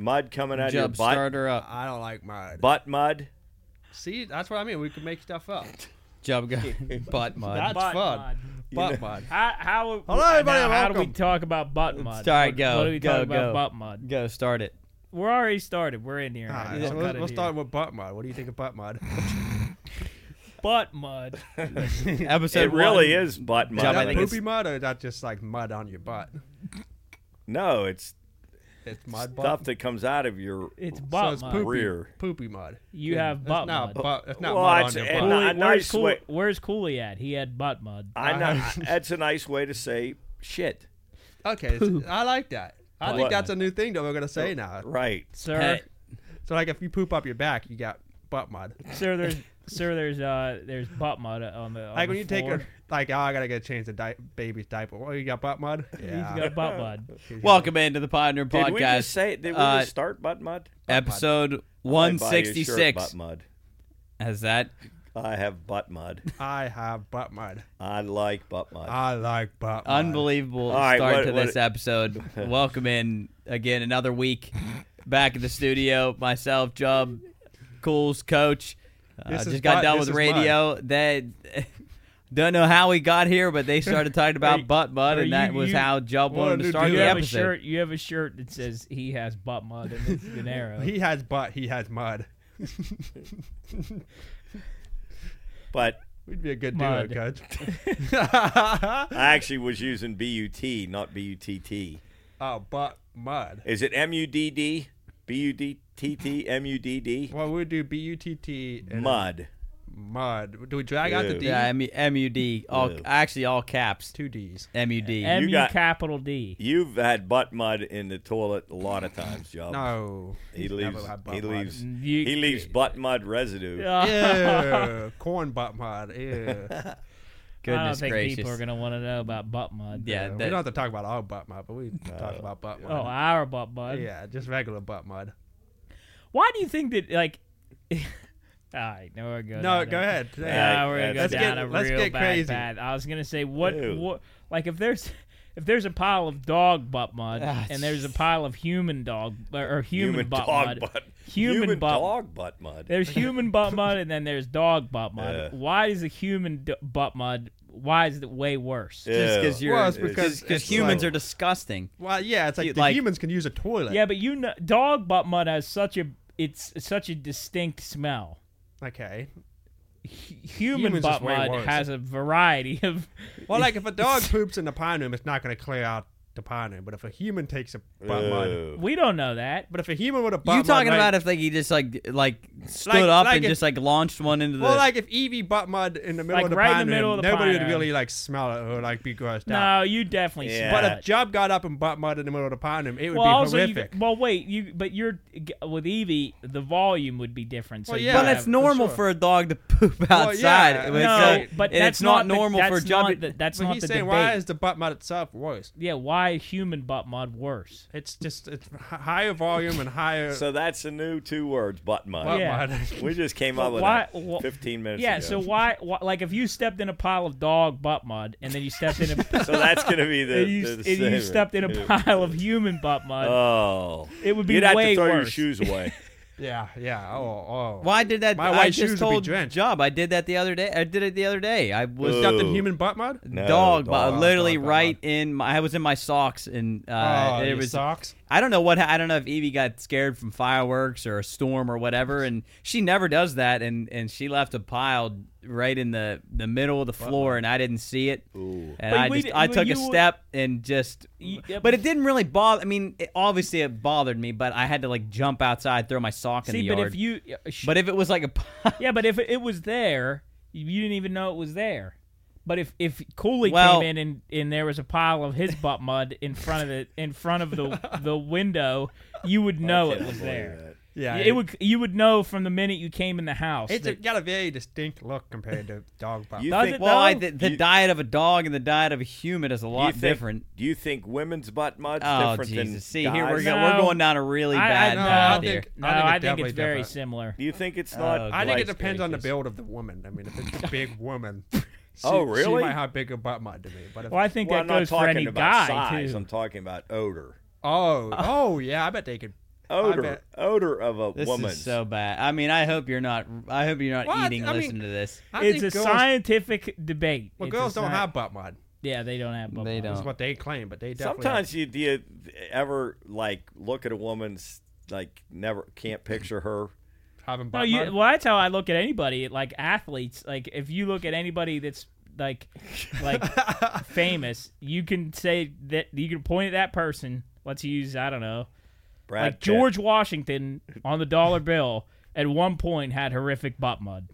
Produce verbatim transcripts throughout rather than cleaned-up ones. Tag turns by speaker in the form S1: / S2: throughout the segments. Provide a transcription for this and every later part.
S1: Mud coming out of your
S2: Jub,
S1: butt.
S2: start her up.
S3: I don't like mud.
S1: Butt mud.
S3: See, that's what I mean. We can make stuff up.
S2: Jub, go. Butt mud.
S3: That's
S4: Butt
S3: fun.
S4: mud.
S3: Butt mud.
S4: How how
S3: Hello, everybody,
S4: now, how do we
S3: welcome.
S4: talk about butt mud?
S2: All right,
S4: What-
S2: go,
S4: What do we
S2: go,
S4: talk
S2: go.
S4: about butt mud?
S2: Go, start it.
S4: We're already started. We're in here.
S3: All right,
S4: I'll
S3: so
S4: cut
S3: we'll,
S4: it
S3: we'll
S4: here.
S3: start with butt mud. What do you think of butt mud?
S4: butt mud.
S2: Episode
S1: It really
S2: one.
S1: is butt mud.
S2: Jub,
S3: Is
S2: I
S3: that
S2: think
S3: poopy
S2: it's-
S3: mud, or is that just like mud on your butt?
S1: No, it's
S3: It's mud butt.
S1: stuff that comes out of your
S4: It's
S3: so
S4: butt
S3: it's
S4: mud.
S3: poopy,
S1: rear.
S3: poopy mud.
S4: You have
S3: That's
S4: butt
S3: not
S4: mud.
S3: butt. That's not
S1: Well,
S3: mud
S1: it's-
S3: on your
S1: and
S3: butt.
S1: I-
S4: Cooley,
S1: a nice
S4: where's, Cool,
S1: way-
S4: where's Cooley at? He had butt mud.
S1: I know. That's a nice way to say shit.
S3: Okay, so I like that. I
S1: What?
S3: think that's a new thing that we're gonna say now.
S1: Right.
S4: Sir,
S2: Hey.
S3: So like, if you poop up your back, you got butt mud.
S4: sir, there's sir, there's uh, there's butt mud on the on
S3: Like
S4: the
S3: when you take
S4: floor.
S3: a like, oh, I gotta get change the di- baby's diaper. Oh, you got butt mud?
S4: He's got butt mud.
S2: Welcome into the Pioneer
S1: Did
S2: Podcast.
S1: we just say? Did we
S2: uh,
S1: just start butt mud?
S2: episode
S1: I
S2: one
S1: buy you a shirt,
S2: sixty-six.
S1: Butt mud.
S2: Has that?
S1: I have butt mud.
S3: I have butt mud.
S1: I like butt mud.
S3: I like butt mud.
S2: Unbelievable
S1: All right,
S2: start
S1: what-
S2: to
S1: what-
S2: this episode. Welcome in again, another week back in the studio. Myself, Jub, Cools, Coach. Uh,
S3: This is
S2: just got
S3: butt-
S2: done
S3: this
S2: with
S3: is mud.
S2: radio. That don't know how we got here, but they started talking about
S4: Are you-
S2: butt mud,
S4: are
S2: and that
S4: you-
S2: was
S4: you-
S2: how Jub
S3: What
S2: wanted to
S3: did
S2: start
S3: you
S4: You
S2: the
S4: have a
S2: episode.
S4: shirt. You have a shirt that says he has butt mud and it's an arrow.
S3: He has butt. He has mud.
S1: But
S3: We'd be a good
S4: Mud.
S3: duo, Coach.
S1: I actually was using B U T, not B U T T.
S3: Oh, butt mud.
S1: Is it M U D D? B U D T T? M U D D?
S3: Well, we do B U T T and
S1: Mud.
S3: mud. Do we drag out the
S1: Ew.
S3: D?
S2: Yeah, M- M U D, all
S1: Ew.
S2: actually all caps.
S3: Two D's.
S2: M U D.
S4: M U
S1: got-
S4: capital D.
S1: You've had butt mud in the toilet a lot of times, Job.
S3: No.
S1: He
S3: He's
S1: leaves.
S3: never had butt
S1: He
S3: mud.
S1: leaves.
S4: You-
S1: He leaves butt mud residue.
S3: Ew. Corn butt mud. Ew.
S4: I don't
S2: Goodness
S4: think
S2: gracious.
S4: people are gonna want to know about butt mud.
S2: Yeah,
S3: Uh, we
S2: that-
S3: don't have to talk about our butt mud, but we talk about butt mud.
S4: Oh, our butt mud.
S3: yeah, just regular butt mud.
S4: Why do you think that like? All right, no, we're good.
S3: No, go ahead.
S4: Yeah,
S1: Yeah,
S4: we're gonna go
S1: let's
S4: down
S3: get-
S4: a
S3: let's
S4: real
S3: get
S4: bad
S3: crazy.
S4: path. I was gonna say what,
S1: Ew.
S4: what, like if there's if there's a pile of dog butt mud
S2: Ah,
S4: and there's a pile of human dog or, or human, butt
S1: dog
S4: mud,
S1: butt.
S4: human, butt.
S1: dog butt mud.
S4: There's human butt mud and then there's dog butt mud.
S1: Yeah.
S4: Why is the human d- butt mud? Why is it way worse?
S2: Just
S1: Ew.
S2: because you're,
S3: Well, it's
S2: because
S3: because
S2: because
S3: it's
S2: humans
S3: like-
S2: are disgusting.
S3: Well, yeah, it's like
S2: You-
S3: the
S2: like-
S3: humans can use a toilet.
S4: Yeah, but you know, dog butt mud has such a it's such a distinct smell.
S3: Okay.
S4: H- human
S3: Humans
S4: butt
S3: is way
S4: mud
S3: worse.
S4: has a variety of.
S3: Well, like if a dog poops in the pine room, it's not going to clear out the pine room. But if a human takes a butt mud,
S1: Ew.
S4: We don't know that.
S3: but if a human would have butt
S2: You
S3: mud,
S2: talking
S3: right-
S2: about if like he just like like stood
S3: Like-
S2: up
S3: like
S2: and
S3: if-
S2: just like launched one into the?
S3: Well, like if Evie butt mud in the middle
S4: Like
S3: of the
S4: right in
S3: pine
S4: the middle
S3: room,
S4: of the
S3: nobody
S4: pine
S3: would
S4: room.
S3: really like smell it or like be grossed
S4: No,
S3: out.
S4: you definitely.
S1: Yeah.
S4: smell
S3: But
S4: it.
S3: if Job got up and butt mud in the middle of the pine room, it would
S4: well,
S3: be
S4: also, you,
S3: horrific.
S4: well, wait, you but you're with Evie, the volume would be different. So
S3: Well,
S4: you
S3: yeah,
S2: but
S4: have-
S2: it's normal
S3: sure.
S2: for a dog to poop
S3: Well,
S2: outside.
S3: yeah,
S2: It's
S3: no,
S2: like-
S4: but
S2: and
S4: that's
S2: it's not
S4: the-
S2: normal
S4: that's
S2: for
S4: not
S2: Job.
S4: the, that's
S3: but
S4: not
S3: he's
S4: the
S3: saying,
S4: debate.
S3: why is the butt mud itself worse?
S4: Yeah, why is human butt mud worse?
S3: It's just it's h- higher volume and higher
S1: So that's a new two words, butt mud.
S3: butt
S4: Yeah.
S3: mud.
S1: We just came
S4: But
S1: up with
S4: why-
S1: that
S4: wh-
S1: fifteen minutes
S4: Yeah,
S1: ago.
S4: so why, why, like, if you stepped in a pile of dog butt mud and then you stepped in a,
S1: So that's going to be the.
S4: and you,
S1: the, the
S4: and you
S1: same.
S4: stepped in a
S1: Ew.
S4: pile of human butt mud,
S1: Oh.
S4: it would be
S1: You'd have
S4: way
S1: to throw your
S4: worse.
S1: shoes away.
S3: yeah, yeah. Oh, oh.
S2: Well, I did that.
S3: My
S2: I
S3: white
S2: just
S3: shoes would be
S2: told
S3: drenched.
S2: Job. I did that the other day. I did it the other day. I was
S1: Ugh.
S3: Stepped in
S1: Ooh.
S3: human butt mud?
S1: No,
S2: dog, but
S1: dog.
S2: literally
S3: Dog, dog,
S2: right
S3: dog.
S2: in. My, I was in my socks, and uh,
S3: oh,
S2: it
S3: your
S2: was.
S3: socks?
S2: I don't know what. I don't know if Evie got scared from fireworks or a storm or whatever, and she never does that. And, and she left a pile right in the, the middle of the floor, and I didn't see it.
S1: Ooh.
S2: And
S4: But
S2: I
S4: we
S2: just
S4: di-
S2: I
S4: but
S2: took a
S4: you would-
S2: step and just.
S4: Y- yeah,
S2: But it didn't really bother. I mean, it, obviously it bothered me, but I had to like jump outside, throw my sock in
S4: See,
S2: the
S4: but
S2: yard.
S4: if you, uh, sh-
S2: But if it was like a pile,
S4: yeah, but if it was there, you you didn't even know it was there. But if if Cooley
S2: Well-
S4: came in and, and there was a pile of his butt mud in front of the in front of the the window, you would know it
S1: Can't
S4: was
S1: believe
S4: there.
S1: that.
S3: Yeah.
S4: It would you would know from the minute you came in the house.
S3: It's a,
S4: that-
S3: got a very distinct look compared to dog butt.
S1: You
S4: Does
S1: think,
S4: it
S2: well, I,
S4: though?
S2: the, the
S1: You-
S2: diet of a dog and the diet of a human is a
S1: do
S2: lot
S1: you think,
S2: different.
S1: Do you think women's butt mud's
S2: Oh
S1: different than
S2: Jesus! See,
S1: guys?
S2: here we're
S4: No.
S2: going. We're going down a really
S4: I,
S2: bad
S4: I, no,
S2: path
S3: I
S2: here.
S3: think-
S4: no,
S3: I think
S4: I
S3: it's
S4: think it's
S3: definitely
S4: very
S3: different.
S4: similar.
S1: Do you think it's not?
S2: Oh,
S3: I think it
S1: like-
S3: depends on the
S2: gracious.
S3: build of the woman. I mean, if it's a big woman, she,
S1: Oh,
S3: she
S1: really?
S3: might have bigger butt mud to me. But if,
S4: Well, I think
S1: Well,
S4: that
S1: I'm not
S4: goes for
S1: talking
S4: any
S1: about
S4: guy
S1: size.
S4: too.
S1: I'm talking about odor.
S3: oh, oh yeah, I bet they could.
S1: odor,
S3: bet.
S1: odor of a
S2: This
S1: woman.
S2: is so bad. I mean, I hope you're not. I hope you're not
S3: What?
S2: eating.
S3: I mean,
S2: Listening to this.
S3: I
S4: It's a
S3: think girls,
S4: scientific debate.
S3: well,
S4: It's a
S3: girls don't
S4: sci-
S3: have butt mud.
S4: Yeah, they don't have.
S2: They
S4: butt
S2: don't.
S3: That's what they claim, but they definitely.
S1: Sometimes you do you ever like look at a woman's like never can't picture her.
S3: have having
S4: No,
S3: butt
S4: you,
S3: mud.
S4: well, that's how I look at anybody, like athletes. Like if you look at anybody that's like, like famous, you can say that you can point at that person. Let's use I don't know,
S1: Brad
S4: like
S1: Pitt.
S4: George Washington on the dollar bill. At one point, had horrific butt mud.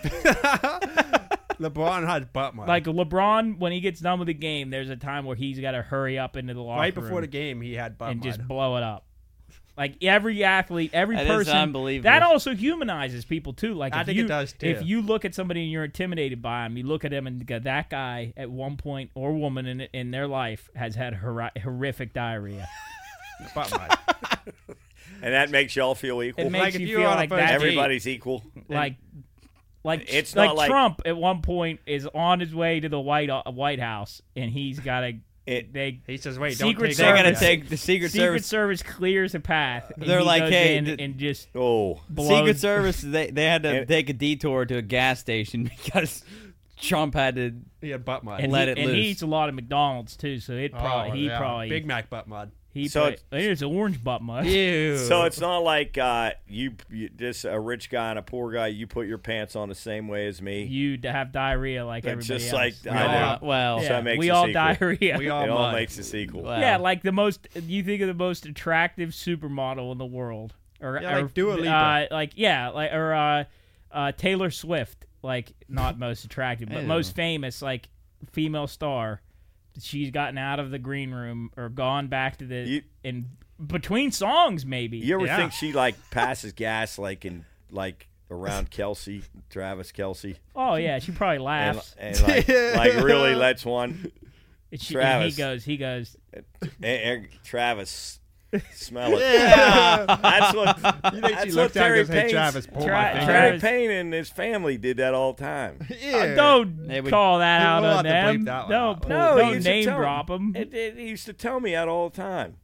S3: LeBron had butt mud.
S4: Like LeBron, when he gets done with the game, there's a time where he's got to hurry up into the locker
S3: right before
S4: room
S3: the game, he had butt
S4: and
S3: mud.
S4: just blow it up. Like every athlete, every
S2: That is
S4: person,
S2: unbelievable.
S4: that also humanizes people too. Like
S3: I
S4: if
S3: think it
S4: you,
S3: does, too.
S4: If you look at somebody and you're intimidated by him, you look at him and go, that guy at one point or woman in in their life has had hor- horrific diarrhea.
S3: butt mud.
S1: and that makes y'all feel equal.
S4: It makes
S3: Like, if
S4: you
S3: you
S4: feel
S3: were on a
S4: like
S3: first
S4: that.
S3: date-
S1: Everybody's equal.
S4: Like, like
S1: It's
S4: like
S1: not like-
S4: Trump at one point is on his way to the White uh, White House and he's got to.
S1: It-
S4: They
S3: He says, "Wait,
S4: Secret
S3: don't take
S2: They're
S3: that
S2: gonna
S3: yet."
S2: take the Secret,
S4: Secret
S2: Service.
S4: Service clears a path. And
S2: They're
S4: he
S2: like,
S4: goes
S2: hey,
S4: in
S2: th-
S4: and just
S1: Oh,
S4: blows.
S2: Secret Service. They they had to
S1: And-
S2: take a detour to a gas station because Trump had to.
S3: He had butt mud.
S4: and
S2: let
S4: he,
S2: it
S4: and
S2: loose.
S4: he eats a lot of McDonald's too, so it
S3: Oh,
S4: probably he
S3: yeah.
S4: probably
S3: Big Mac butt mud.
S4: he
S1: So
S4: probably, it's orange butt mud.
S3: Ew.
S1: so it's not like uh, you, you just a rich guy and a poor guy. You put your pants on the same way as me.
S4: You d- have diarrhea like
S1: That's
S4: everybody
S1: just
S4: else.
S1: like
S3: We
S1: I
S3: all-
S1: do.
S2: well,
S4: yeah,
S1: that makes
S4: we
S1: us
S4: all
S1: equal.
S4: diarrhea.
S3: We all
S1: It all
S3: mud.
S1: makes us equal.
S2: Wow.
S4: Yeah, like the most. You think of the most attractive supermodel in the world, or,
S3: Yeah, like
S4: or
S3: Dua Lipa.
S4: Uh, like yeah, like or uh, uh, Taylor Swift. Like not most attractive, but
S2: Ew.
S4: most famous, like female star. She's gotten out of the green room or gone back to the
S1: You-
S4: in between songs, maybe.
S1: You ever
S3: Yeah.
S1: think she like passes gas like in like around Kelsey, Travis Kelsey,
S4: Oh yeah, she probably
S1: and,
S4: laughs.
S1: and like, like really lets one?
S4: And she, and he
S1: Travis.
S4: goes, he goes.
S1: And, and Travis, smell it.
S3: Yeah.
S1: That's what.
S3: You think she
S1: that's
S3: looked
S1: what
S3: down
S1: Terry
S3: and goes, "Hey,
S1: Payne's-
S3: Travis, pull
S4: Tra-
S3: my finger."
S1: Terry
S4: Travis-
S1: Payne and his family did that all the time.
S3: Yeah.
S4: Uh, don't
S2: They would-
S4: call that
S3: We'll
S4: out
S3: have
S4: on
S3: to bleep
S4: them.
S3: that one
S4: Don't,
S3: out.
S4: pull-
S1: No, he
S4: don't
S1: used to
S4: name
S1: tell
S4: drop them.
S1: It, it, he used to tell me that all the time.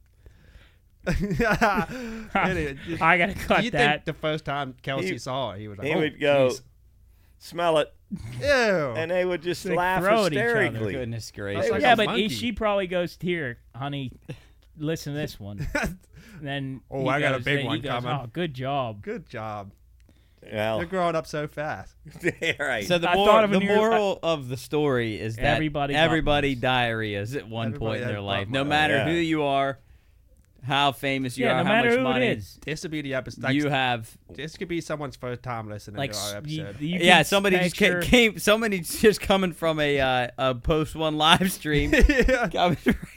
S3: Anyway, just-
S4: I gotta cut
S3: you
S4: that.
S3: think the first time Kelsey
S1: He-
S3: saw her, he was like,
S1: He
S3: "Oh,
S1: would go,
S3: jeez."
S1: smell it,
S3: Ew.
S1: and they would just
S4: They
S1: laugh
S4: throw at each other.
S1: hysterically.
S2: Goodness
S3: That's
S2: gracious.
S3: like
S4: yeah,
S3: a
S4: but
S3: monkey.
S4: he, she probably goes, "Here, honey, listen to this one." And then
S3: Oh,
S4: he
S3: I got a
S4: goes-
S3: big
S4: he
S3: one
S4: goes,
S3: coming.
S4: Oh, good job.
S3: Good job.
S1: Well,
S3: You're growing up so fast.
S1: right.
S2: So the,
S4: I
S2: mor-
S4: thought of
S2: the
S4: an ear-
S2: moral of the story is that
S4: Everybody
S2: everybody,
S4: butt
S2: diarrheas at one
S3: Everybody
S2: point in
S3: has
S2: their
S3: butt
S2: life,
S3: mud.
S2: no matter
S1: Yeah.
S2: who you are, how famous you
S4: Yeah,
S2: are,
S4: no
S2: how
S4: matter
S2: much
S4: who
S2: money
S4: it is.
S3: This would be the episode. Like,
S2: you have.
S3: this could be someone's first time listening
S4: Like
S3: to our
S4: s- you,
S3: episode.
S4: you
S2: Yeah,
S4: can
S2: somebody
S4: make
S2: just came,
S4: sure-
S2: came. Somebody's just coming from a uh, a post one live stream.
S3: Yeah.
S2: Coming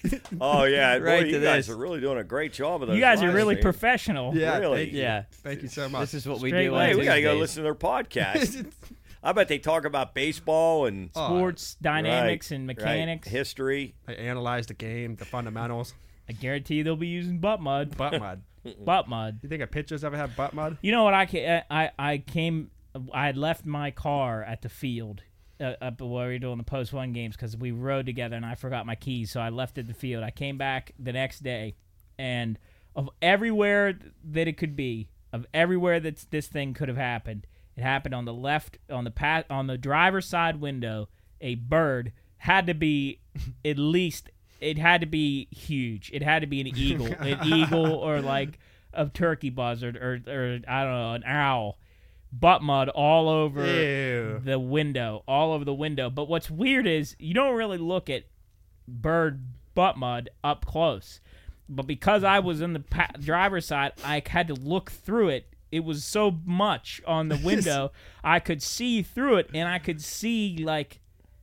S1: Oh yeah,
S2: Right
S1: boy,
S2: to
S1: you guys
S2: this.
S1: are really doing a great job of those.
S4: You guys are
S1: live
S4: really
S1: streams.
S4: professional.
S3: Yeah,
S1: Really?
S3: Thank you.
S2: Yeah.
S3: Thank you so much.
S2: This is what we
S4: Straight
S2: do. on
S1: Hey, we gotta go
S2: Tuesdays.
S1: listen to their podcast. I bet they talk about baseball and
S3: Oh,
S4: Sports dynamics
S1: right,
S4: and
S1: right,
S4: mechanics.
S1: history.
S3: I analyze the game, the fundamentals.
S4: I guarantee you they'll be using butt mud.
S3: Butt mud.
S4: butt mud.
S3: You think a pitcher's ever had butt mud?
S4: You know what? I ca- I I came. I had left my car at the field uh, up where we were doing the post one games because we rode together and I forgot my keys, so I left at the field. I came back the next day, and of everywhere that it could be, of everywhere that this thing could have happened, it happened on the left on the pat on the driver's side window. A bird had to be at least. It had to be huge. It had to be an eagle, an eagle, or like a turkey buzzard, or or I don't know, an owl. Butt mud all over
S3: Ew.
S4: the window, all over the window. But what's weird is you don't really look at bird butt mud up close. But because I was in the pa- driver's side, I had to look through it. It was so much on the window, I could see through it, and I could see like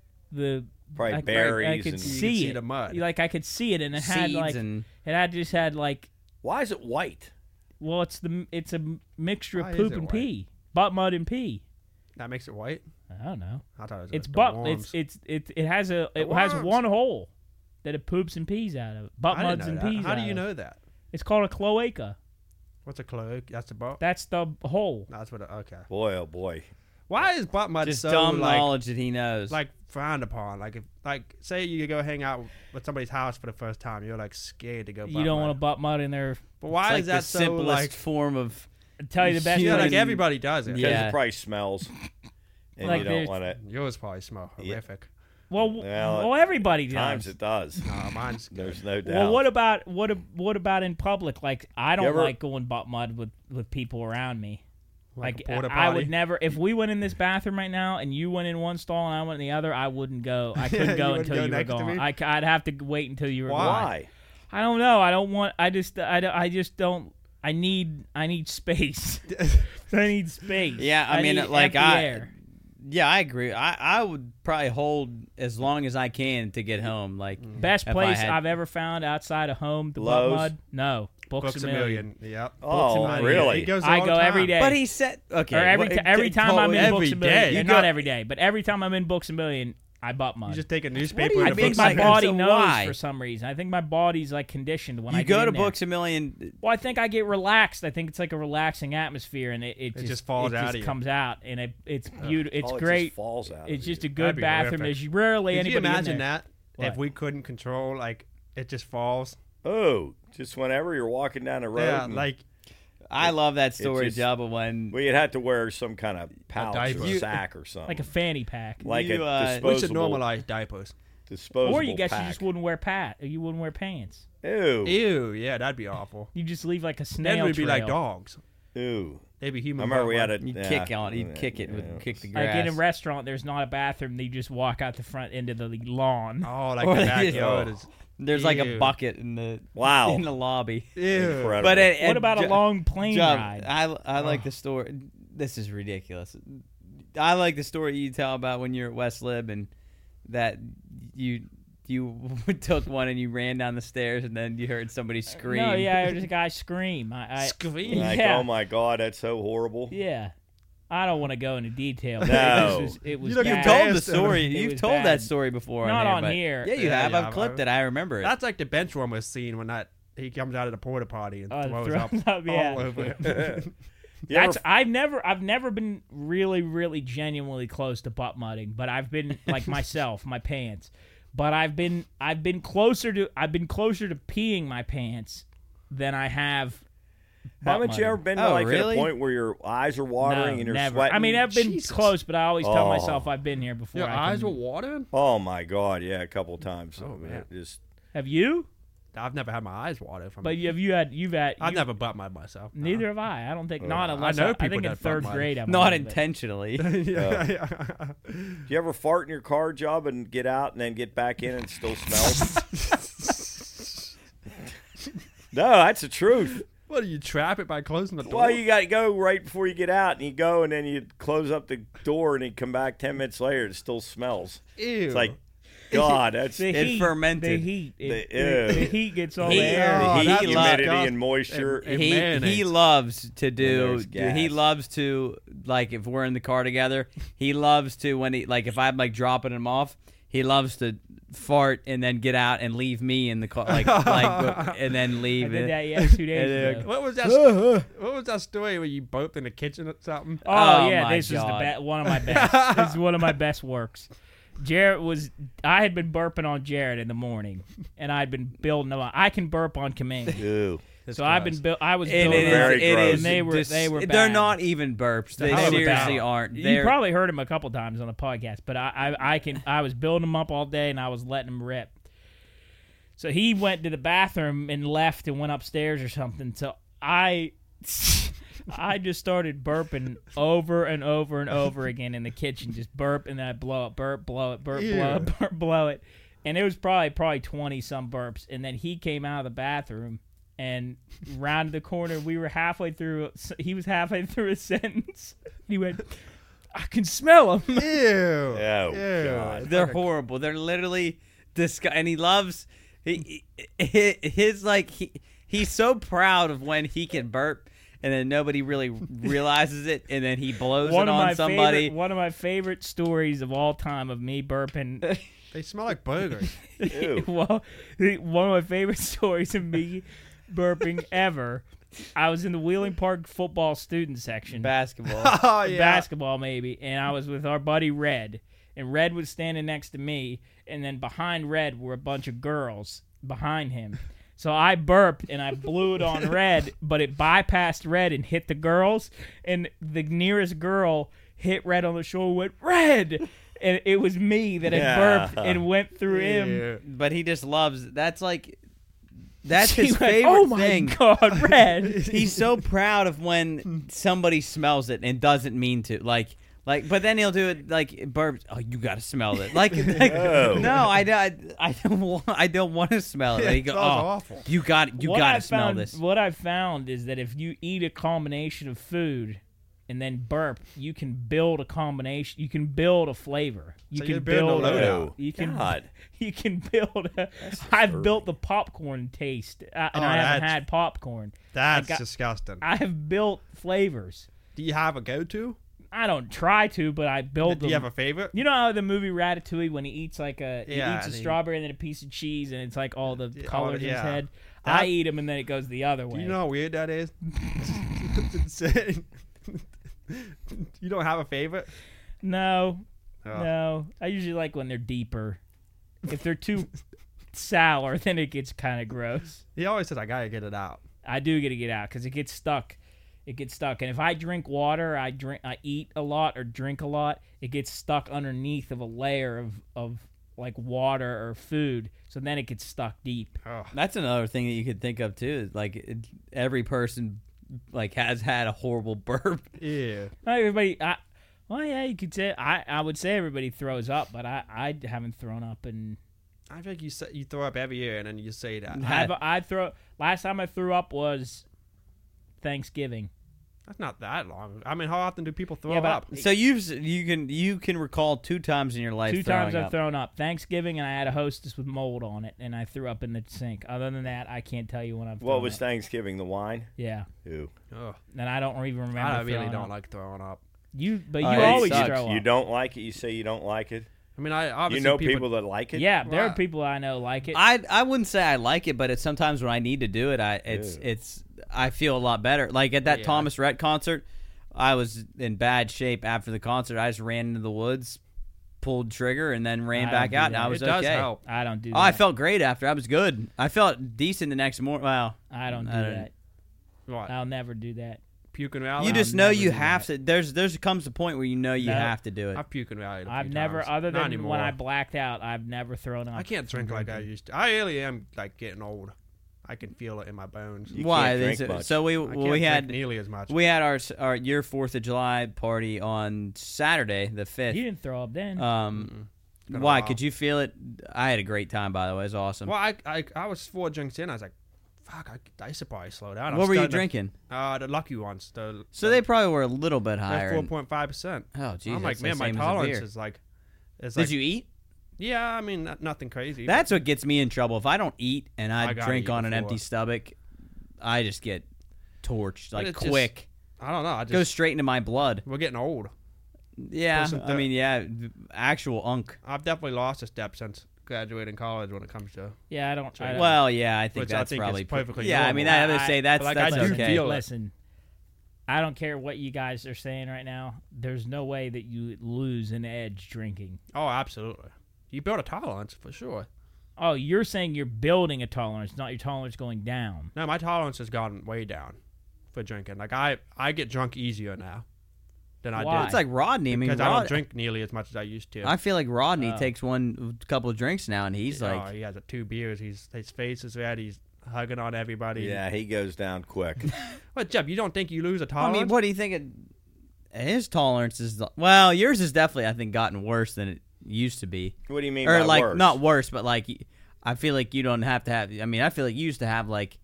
S4: the
S1: Probably
S4: I,
S1: berries
S4: I, I could
S1: and-
S3: You
S4: see
S3: could see
S4: it.
S3: the mud.
S4: Like I could see it, and it had
S2: Seeds
S4: like
S2: and
S4: it had just had like
S1: Why is it white?
S4: well, it's the it's a mixture
S3: Why
S4: of
S3: is
S4: poop
S3: it
S4: and
S3: white?
S4: pee, butt mud and pee.
S3: That makes it white.
S4: I don't know.
S3: I thought it was
S4: It's
S3: the
S4: butt.
S3: worms.
S4: It's it's it. It has a. It
S3: The
S4: has
S3: worms.
S4: one hole that it poops and pees out of. Butt
S3: I didn't
S4: muds
S3: know
S4: and
S3: that.
S4: pees.
S3: How do
S4: out
S3: you
S4: of.
S3: know that?
S4: It's called a cloaca.
S3: What's a cloak? That's a butt.
S4: That's the hole.
S3: That's what. It, okay.
S1: Boy, oh boy.
S3: Why is butt mud
S2: Just
S3: so
S2: dumb
S3: like
S2: knowledge that he knows.
S3: like frowned upon? Like if like say you go hang out with somebody's house for the first time, you're like scared to go.
S4: You
S3: butt
S4: don't
S3: mud.
S4: want to butt mud in there.
S3: But why
S2: it's like
S3: is that
S2: the
S3: so
S2: simplest
S3: like?
S2: form of.
S4: I'll tell you the best.
S3: Yeah,
S2: human-
S3: like everybody does it.
S2: Yeah.
S1: Because it probably smells, and
S4: Like
S1: you don't
S4: there's-
S1: want it.
S3: Yours probably smell
S1: Yeah.
S3: horrific.
S4: Well,
S1: Well,
S4: well, everybody does.
S1: Times it does.
S3: No, mine's
S1: There's no doubt.
S4: Well, what about what? a- What about in public? Like, I don't
S1: You ever-
S4: like going butt mud with with people around me.
S3: like,
S4: Like,
S3: a porta
S4: I
S3: potty.
S4: would never. If we went in this bathroom right now and you went in one stall and I went in the other, I wouldn't go. I couldn't
S3: You
S4: go
S3: wouldn't
S4: until
S3: go
S4: you were
S3: next to
S4: gone.
S3: me?
S4: I, would have to wait until you were gone.
S1: Why?
S4: I don't know. I don't want. I just. I, don't- I just don't. I need. I need space. I need space.
S2: Yeah, I, mean,
S4: need
S2: like
S4: empty
S2: I.
S4: air.
S2: Yeah, I agree. I, I would probably hold as long as I can to get home. Like
S4: Best
S2: if I
S4: place
S2: had-
S4: I've ever found outside of home to butt
S1: Lowe's?
S4: mud? No, Books,
S3: Books
S4: a
S3: a
S4: million.
S3: million. Yep.
S1: Oh,
S3: Books a Million.
S1: really?
S3: He goes
S4: I
S3: all
S4: go
S3: the time.
S4: every day.
S2: But he said okay.
S4: Or every
S2: what-
S4: ti- every
S2: t-
S4: time I'm in
S3: every
S4: Books a Million,
S3: day.
S4: yeah,
S3: You
S4: not
S2: go-
S4: every day, but every time I'm in Books a Million, I butt mud.
S3: You just take a newspaper.
S2: you
S3: and
S4: I
S3: a
S4: think
S3: Books
S4: my
S3: a
S2: like-
S4: body
S2: So
S4: knows
S2: why?
S4: for some reason. I think my body's like conditioned when I
S2: You
S4: get
S2: go
S4: in
S2: to
S4: there.
S2: Books a Million.
S4: Well, I think I get relaxed. I think it's like a relaxing atmosphere, and it, it, just,
S3: just falls
S4: it
S3: out
S4: just
S3: of you.
S4: comes out, and it, it's beautiful. It's
S1: Oh, it
S4: great.
S1: Just falls out.
S4: It's
S1: of
S4: just a
S1: you.
S4: good
S3: That'd be
S4: bathroom.
S3: horrific.
S4: There's rarely
S3: Could you
S4: anybody
S3: imagine
S4: in there.
S3: that?
S4: What?
S3: If we couldn't control, like, it just falls.
S1: Oh, just whenever you're walking down the road.
S3: Yeah,
S1: and
S3: like,
S2: I love that story,
S1: just-
S2: Jubba. When
S1: well, you'd have to wear some kind of pouch
S3: diaper.
S1: or
S3: You-
S1: sack or something,
S4: Like a fanny pack.
S1: like
S2: You,
S1: a
S2: uh,
S1: disposable.
S3: we should normalize diapers.
S1: disposable
S4: Or you guess
S1: pack.
S4: you just wouldn't wear pat. You wouldn't wear pants.
S1: Ew,
S3: Ew, yeah, that'd be awful.
S4: You just leave like a snail
S3: Then we'd be like
S4: trail.
S3: dogs.
S1: ew.
S3: They'd be
S1: I
S3: human.
S1: remember we
S3: butt
S1: had
S3: mud.
S1: a
S2: you'd
S1: yeah,
S2: kick on, you'd
S1: yeah,
S2: kick it with
S1: yeah.
S2: kick the
S4: Like
S2: grass.
S4: in a restaurant, there's not a bathroom. You just walk out the front end of the lawn.
S3: Oh, like
S2: Or
S3: the
S2: they just-
S3: backyard is.
S2: There's like a
S3: Ew.
S2: bucket in the
S1: Wow.
S2: in the lobby.
S3: Ew.
S1: Incredible.
S2: But it,
S4: What
S2: it-
S4: about a
S2: Ju-
S4: long plane
S2: Jub,
S4: ride?
S2: I I like the story. This is ridiculous. I like the story you tell about when you're at West Lib and that you you took one and you ran down the stairs and then you heard somebody scream.
S4: No, yeah, I heard a guy scream. I, I
S3: Scream.
S1: like,
S4: yeah.
S1: oh my god, that's so horrible.
S4: yeah. I don't want to go into detail. but
S1: No.
S4: it was, it was
S3: You don't
S2: You've
S3: get
S4: bad.
S2: told the
S3: Bad.
S2: story.
S4: It
S2: You've
S4: was
S2: told
S4: bad.
S2: that story before.
S4: Not
S2: on,
S4: on
S2: but-
S4: here.
S2: Yeah, you
S3: Yeah,
S2: have.
S3: yeah,
S2: I've
S3: I've-
S2: clipped it. I remember it.
S3: That's like the bench warmer scene when that he comes out of the porta potty and
S4: Oh,
S3: throws
S4: throws
S3: up,
S4: up, yeah.
S3: all over it.
S1: You
S4: That's
S1: ever-
S4: I've never I've never been really really genuinely close to butt mudding, but I've been like myself, my pants. But I've been I've been closer to I've been closer to peeing my pants than I have.
S1: haven't
S4: butt
S1: you ever
S4: mudding.
S1: been to
S2: Oh,
S1: like
S2: really?
S1: at a point where your eyes are watering
S4: No,
S1: and you're
S4: never.
S1: sweating?
S4: I mean, I've been
S3: Jesus.
S4: close, but I always tell
S1: Oh.
S4: myself I've been here before.
S3: Your
S4: I
S3: eyes
S4: can-
S3: were watering?
S1: Oh my god, yeah, a couple times.
S3: Oh, man.
S1: just
S4: Have you?
S3: I've never had my eyes watered from
S4: But
S3: it.
S4: have you had you've had?
S3: I've
S4: you-
S3: never butt mud myself. no.
S4: Neither have I. I don't think not
S1: I
S4: unless
S3: know
S4: I, I
S3: people
S4: think in
S3: that butt
S4: third
S3: mud.
S4: grade. I
S2: Not
S4: might have been.
S2: intentionally.
S3: yeah, yeah.
S1: do you ever fart in your car, Job, and get out and then get back in and it still smells? No, that's the truth.
S3: What do you trap it by closing the door?
S1: Well, you got to go right before you get out, and you go, and then you close up the door, and you come back ten minutes later, it still smells.
S3: Ew.
S1: It's like, God, that's
S4: The
S1: the
S2: It
S4: heat,
S2: fermented.
S4: The heat. It,
S1: The-
S4: the, the
S1: ew.
S4: heat gets all
S2: He-
S4: the air.
S3: Oh,
S2: he
S3: that's
S1: humidity
S3: disgusting.
S1: and moisture.
S3: And-
S2: he
S3: mayonnaise.
S2: he loves to do
S1: there's gas.
S2: he loves to like if we're in the car together he loves to when he like if I'm like dropping him off he loves to fart and then get out and leave me in the car like like and then
S4: I
S2: leave
S4: did
S2: it.
S4: that yeah two days
S2: And then-
S4: ago.
S3: What was that? st- what was that story where you burped in the kitchen or something?
S4: Oh,
S2: Oh,
S4: yeah,
S2: my
S4: this is the
S2: God.
S4: be- one of my best. This is one of my best works. Jarrett was. I had been burping on Jarrett in the morning, and I'd been building him up. I can burp on command,
S1: Ew.
S4: so I've been. Bu- I was
S2: And
S4: building
S2: it is,
S4: up,
S1: Very
S2: it
S1: gross.
S2: is
S4: and they were.
S2: dis-
S4: They were.
S2: They're
S4: bad.
S2: not even burps. They
S3: hell of a
S2: seriously
S3: bad.
S2: aren't.
S4: You
S2: They're,
S4: probably heard him a couple times on the podcast, but I, I, I can. I was building him up all day, and I was letting him rip. So he went to the bathroom and left and went upstairs or something. So I, I just started burping over and over and over again in the kitchen, just burp and then I blow it, burp, blow it, burp,
S3: Ew.
S4: blow it, burp, blow it, and it was probably probably twenty some burps. And then he came out of the bathroom and rounded the corner. We were halfway through. He was halfway through a sentence. He went, "I can smell him."
S3: Ew.
S1: Oh,
S3: Ew.
S1: God.
S2: they're horrible. They're literally disgusting. And he loves he, he his like he he's so proud of when he can burp. And then nobody really realizes it, and then he blows
S4: One
S2: it
S4: of
S2: on
S4: my
S2: somebody.
S4: favorite, one of my favorite stories of all time of me burping.
S3: They smell like burgers.
S1: Ew.
S4: well, the- one of my favorite stories of me burping ever I was in the Wheeling Park football student section.
S2: Basketball.
S3: Oh yeah.
S4: Basketball maybe, and I was with our buddy Red, and Red was standing next to me, and then behind Red were a bunch of girls behind him. So I burped and I blew it on Red, but it bypassed Red and hit the girls, and the nearest girl hit Red on the shoulder and went, Red! And it was me that had
S1: Yeah.
S4: burped and went through him.
S3: Yeah.
S2: But he just loves. That's like. That's
S4: She
S2: his
S4: went,
S2: favorite
S4: oh my
S2: thing.
S4: God, Red!
S2: He's so proud of when somebody smells it and doesn't mean to. Like, like, but then he'll do it like burps. Oh, you gotta smell it. Like, like
S1: Oh.
S2: no, I, I, I don't want. I don't want to smell it.
S3: Yeah,
S2: And he
S3: it
S2: go,
S3: smells
S2: oh,
S3: awful.
S2: you got, you
S4: What
S2: gotta
S4: I
S2: smell
S4: found,
S2: this.
S4: What I've found is that if you eat a combination of food and then burp, you can build a combination. You can build a flavor. You
S3: So
S4: can
S3: you're building a
S4: build
S3: loadout.
S1: Oh,
S4: You can.
S1: God.
S4: You can build. A, I've built the popcorn taste, uh, and
S3: Oh,
S4: I haven't
S3: that's-
S4: had popcorn.
S3: That's
S4: got-
S3: disgusting.
S4: I have built flavors.
S3: Do you have a go-to?
S4: I don't try to, but I build
S3: Do you
S4: them.
S3: have a favorite?
S4: You know how the movie Ratatouille, when he eats like a he
S3: Yeah,
S4: eats a
S3: and he-
S4: strawberry and then a piece of cheese, and it's like all the
S3: Yeah,
S4: colors
S3: all-
S4: in his
S3: yeah.
S4: head.
S3: That-
S4: I eat them, and then it goes the other way.
S3: Do you know how weird that is? It's insane. You don't have a favorite?
S4: No,
S3: Oh.
S4: no. I usually like when they're deeper. If they're too sour, then it gets kind of gross.
S3: He always says, I gotta get it out.
S4: I do get to get out because it gets stuck. It gets stuck, and if I drink water, I drink, I eat a lot or drink a lot, it gets stuck underneath of a layer of of like water or food. So then it gets stuck deep.
S3: Oh.
S2: That's another thing that you could think of too. Is like it, every person like has had a horrible burp.
S3: Yeah.
S4: Not everybody. I, well, yeah, you could say. I, I would say everybody throws up, but I, I haven't thrown up in.
S3: I think you say, you throw up every year and then you say that.
S4: Have I throw? Last time I threw up was Thanksgiving.
S3: That's not that long. I mean, how often do people throw
S4: Yeah, but-
S3: up?
S2: So you've you can you can recall two times in your life.
S4: Two
S2: throwing
S4: times I've
S2: up.
S4: thrown up. Thanksgiving, and I had a Hostess with mold on it, and I threw up in the sink. Other than that, I can't tell you when I've.
S1: What
S4: thrown
S1: was
S4: up.
S1: Thanksgiving? The wine?
S4: Yeah,
S1: Ooh.
S3: Ugh.
S4: and I don't even remember.
S3: I really
S4: throwing
S3: don't
S4: up.
S3: like throwing up.
S4: You, but you
S2: Oh, it
S4: always
S2: sucks.
S4: throw up.
S1: You don't like it? You say you don't like it?
S3: I mean, I
S1: You
S3: obviously
S1: know people, that like it?
S4: Yeah, there are
S3: Right.
S4: people I know like it.
S2: I I wouldn't say I like it, but it's sometimes when I need to do it, I it's
S1: Ew.
S2: it's I feel a lot better. Like at that
S3: Yeah.
S2: Thomas Rhett concert, I was in bad shape after the concert. I just ran into the woods, pulled trigger, and then ran
S4: I
S2: back
S4: don't do
S2: out, and
S4: that.
S2: I
S3: it
S2: was
S3: does
S2: okay.
S3: help.
S4: I don't do that.
S2: Oh, I felt great after. I was good. I felt decent the next morning. Wow.
S4: I don't do
S2: I don't-
S4: that.
S3: What?
S4: I'll never do that.
S3: Puking Valley?
S2: You
S4: I'll
S2: just know
S4: never
S2: you
S4: do
S2: have
S4: that.
S2: to. There's there's comes a point where you know you
S4: No.
S2: have to do it.
S3: I've puking Valley.
S4: I've never,
S3: times.
S4: other
S3: Not
S4: than
S3: anymore.
S4: when I blacked out, I've never thrown up.
S3: I can't
S4: from
S3: drink like I
S4: drinking.
S3: used to. I really am like getting old. I can feel it in my bones.
S1: You
S2: Why?
S1: can't drink
S2: Is it-
S1: much.
S2: So we
S3: I
S2: well,
S3: can't
S2: we
S3: drink
S2: had
S3: nearly as much.
S2: we had our our your Fourth of July party on Saturday the fifth.
S4: You didn't throw up then.
S2: Um,
S3: Been a
S2: why?
S3: while.
S2: Could you feel it? I had a great time, by the way. It was awesome.
S3: Well, I, I I was four drinks in. I was like, fuck, I, I should probably slow down. I'm
S2: What were you
S3: starting to-
S2: drinking?
S3: Uh, the lucky ones. The,
S2: So they probably were a little bit higher.
S3: four
S2: and-
S3: point five percent.
S2: oh, geez.
S3: I'm like,
S2: that's
S3: man,
S2: the
S3: my
S2: same as a
S3: tolerance
S2: beer.
S3: is like, it's
S2: Did
S3: like,
S2: you eat?
S3: yeah, I mean, not, nothing crazy.
S2: That's what gets me in trouble. If I don't eat and I,
S3: I gotta
S2: drink
S3: eat
S2: on an
S3: before.
S2: empty stomach, I just get torched like
S3: it's just-
S2: quick.
S3: but I don't know. I just
S2: Goes straight into my blood.
S3: we're getting old.
S2: Yeah,
S3: Listen,
S2: I
S3: the-
S2: mean, yeah, actual unk.
S3: I've definitely lost a step since graduating college when it comes to.
S4: yeah, I don't. I don't
S2: Well, yeah, I think
S3: Which I
S2: that's
S3: think is
S2: probably
S3: perfectly
S2: Yeah, I
S3: normal.
S2: mean, I would
S4: I-
S2: say that's
S3: but, like, I
S2: that's
S3: do
S2: okay.
S3: feel it.
S4: Listen, I don't care what you guys are saying right now. There's no way that you lose an edge drinking.
S3: Oh, absolutely. You build a tolerance for sure.
S4: Oh, you're saying you're building a tolerance, not your tolerance going down.
S3: No, my tolerance has gone way down for drinking. Like I, I get drunk easier now than I
S4: Why?
S3: did.
S2: It's like Rodney. I mean,
S3: because I
S2: Rod-
S3: don't drink nearly as much as I used to.
S2: I feel like Rodney
S4: Oh.
S2: takes one couple of drinks now, and he's
S3: oh,
S2: like,
S3: he has a two beers. He's his face is red. He's hugging on everybody.
S1: Yeah, he goes down quick.
S3: What, Jeb? You don't think you lose a
S2: I
S3: tolerance?
S2: mean, what do you think? It, his tolerance is well, yours has definitely, I think, gotten worse than it used to be,
S1: What do you mean
S2: or
S1: by
S2: like
S1: worse?
S2: not worse, but like I feel like you don't have to have. I mean, I feel like you used to have like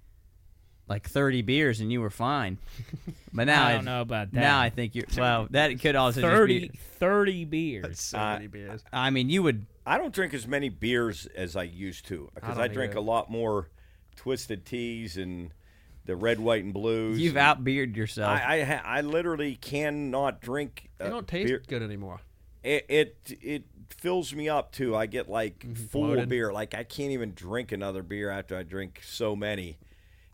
S2: like thirty beers and you were fine, but now
S4: I
S2: it-
S4: don't know about that.
S2: now I think you're well. That could also
S4: thirty,
S2: just be.
S4: thirty beers.
S3: That's so
S1: Uh,
S3: many beers.
S2: I mean, you would.
S1: I don't drink as many beers as I used to because
S3: I
S1: I,
S3: don't
S1: drink
S3: either.
S1: a lot more twisted teas and the red, white, and blues.
S2: You've
S1: and
S2: outbeered yourself.
S1: I I, ha- I literally cannot drink.
S3: They
S1: uh,
S3: don't taste
S1: beer.
S3: good anymore.
S1: It, it it fills me up too. I get like full
S3: bloated.
S1: beer. Like I can't even drink another beer after I drink so many.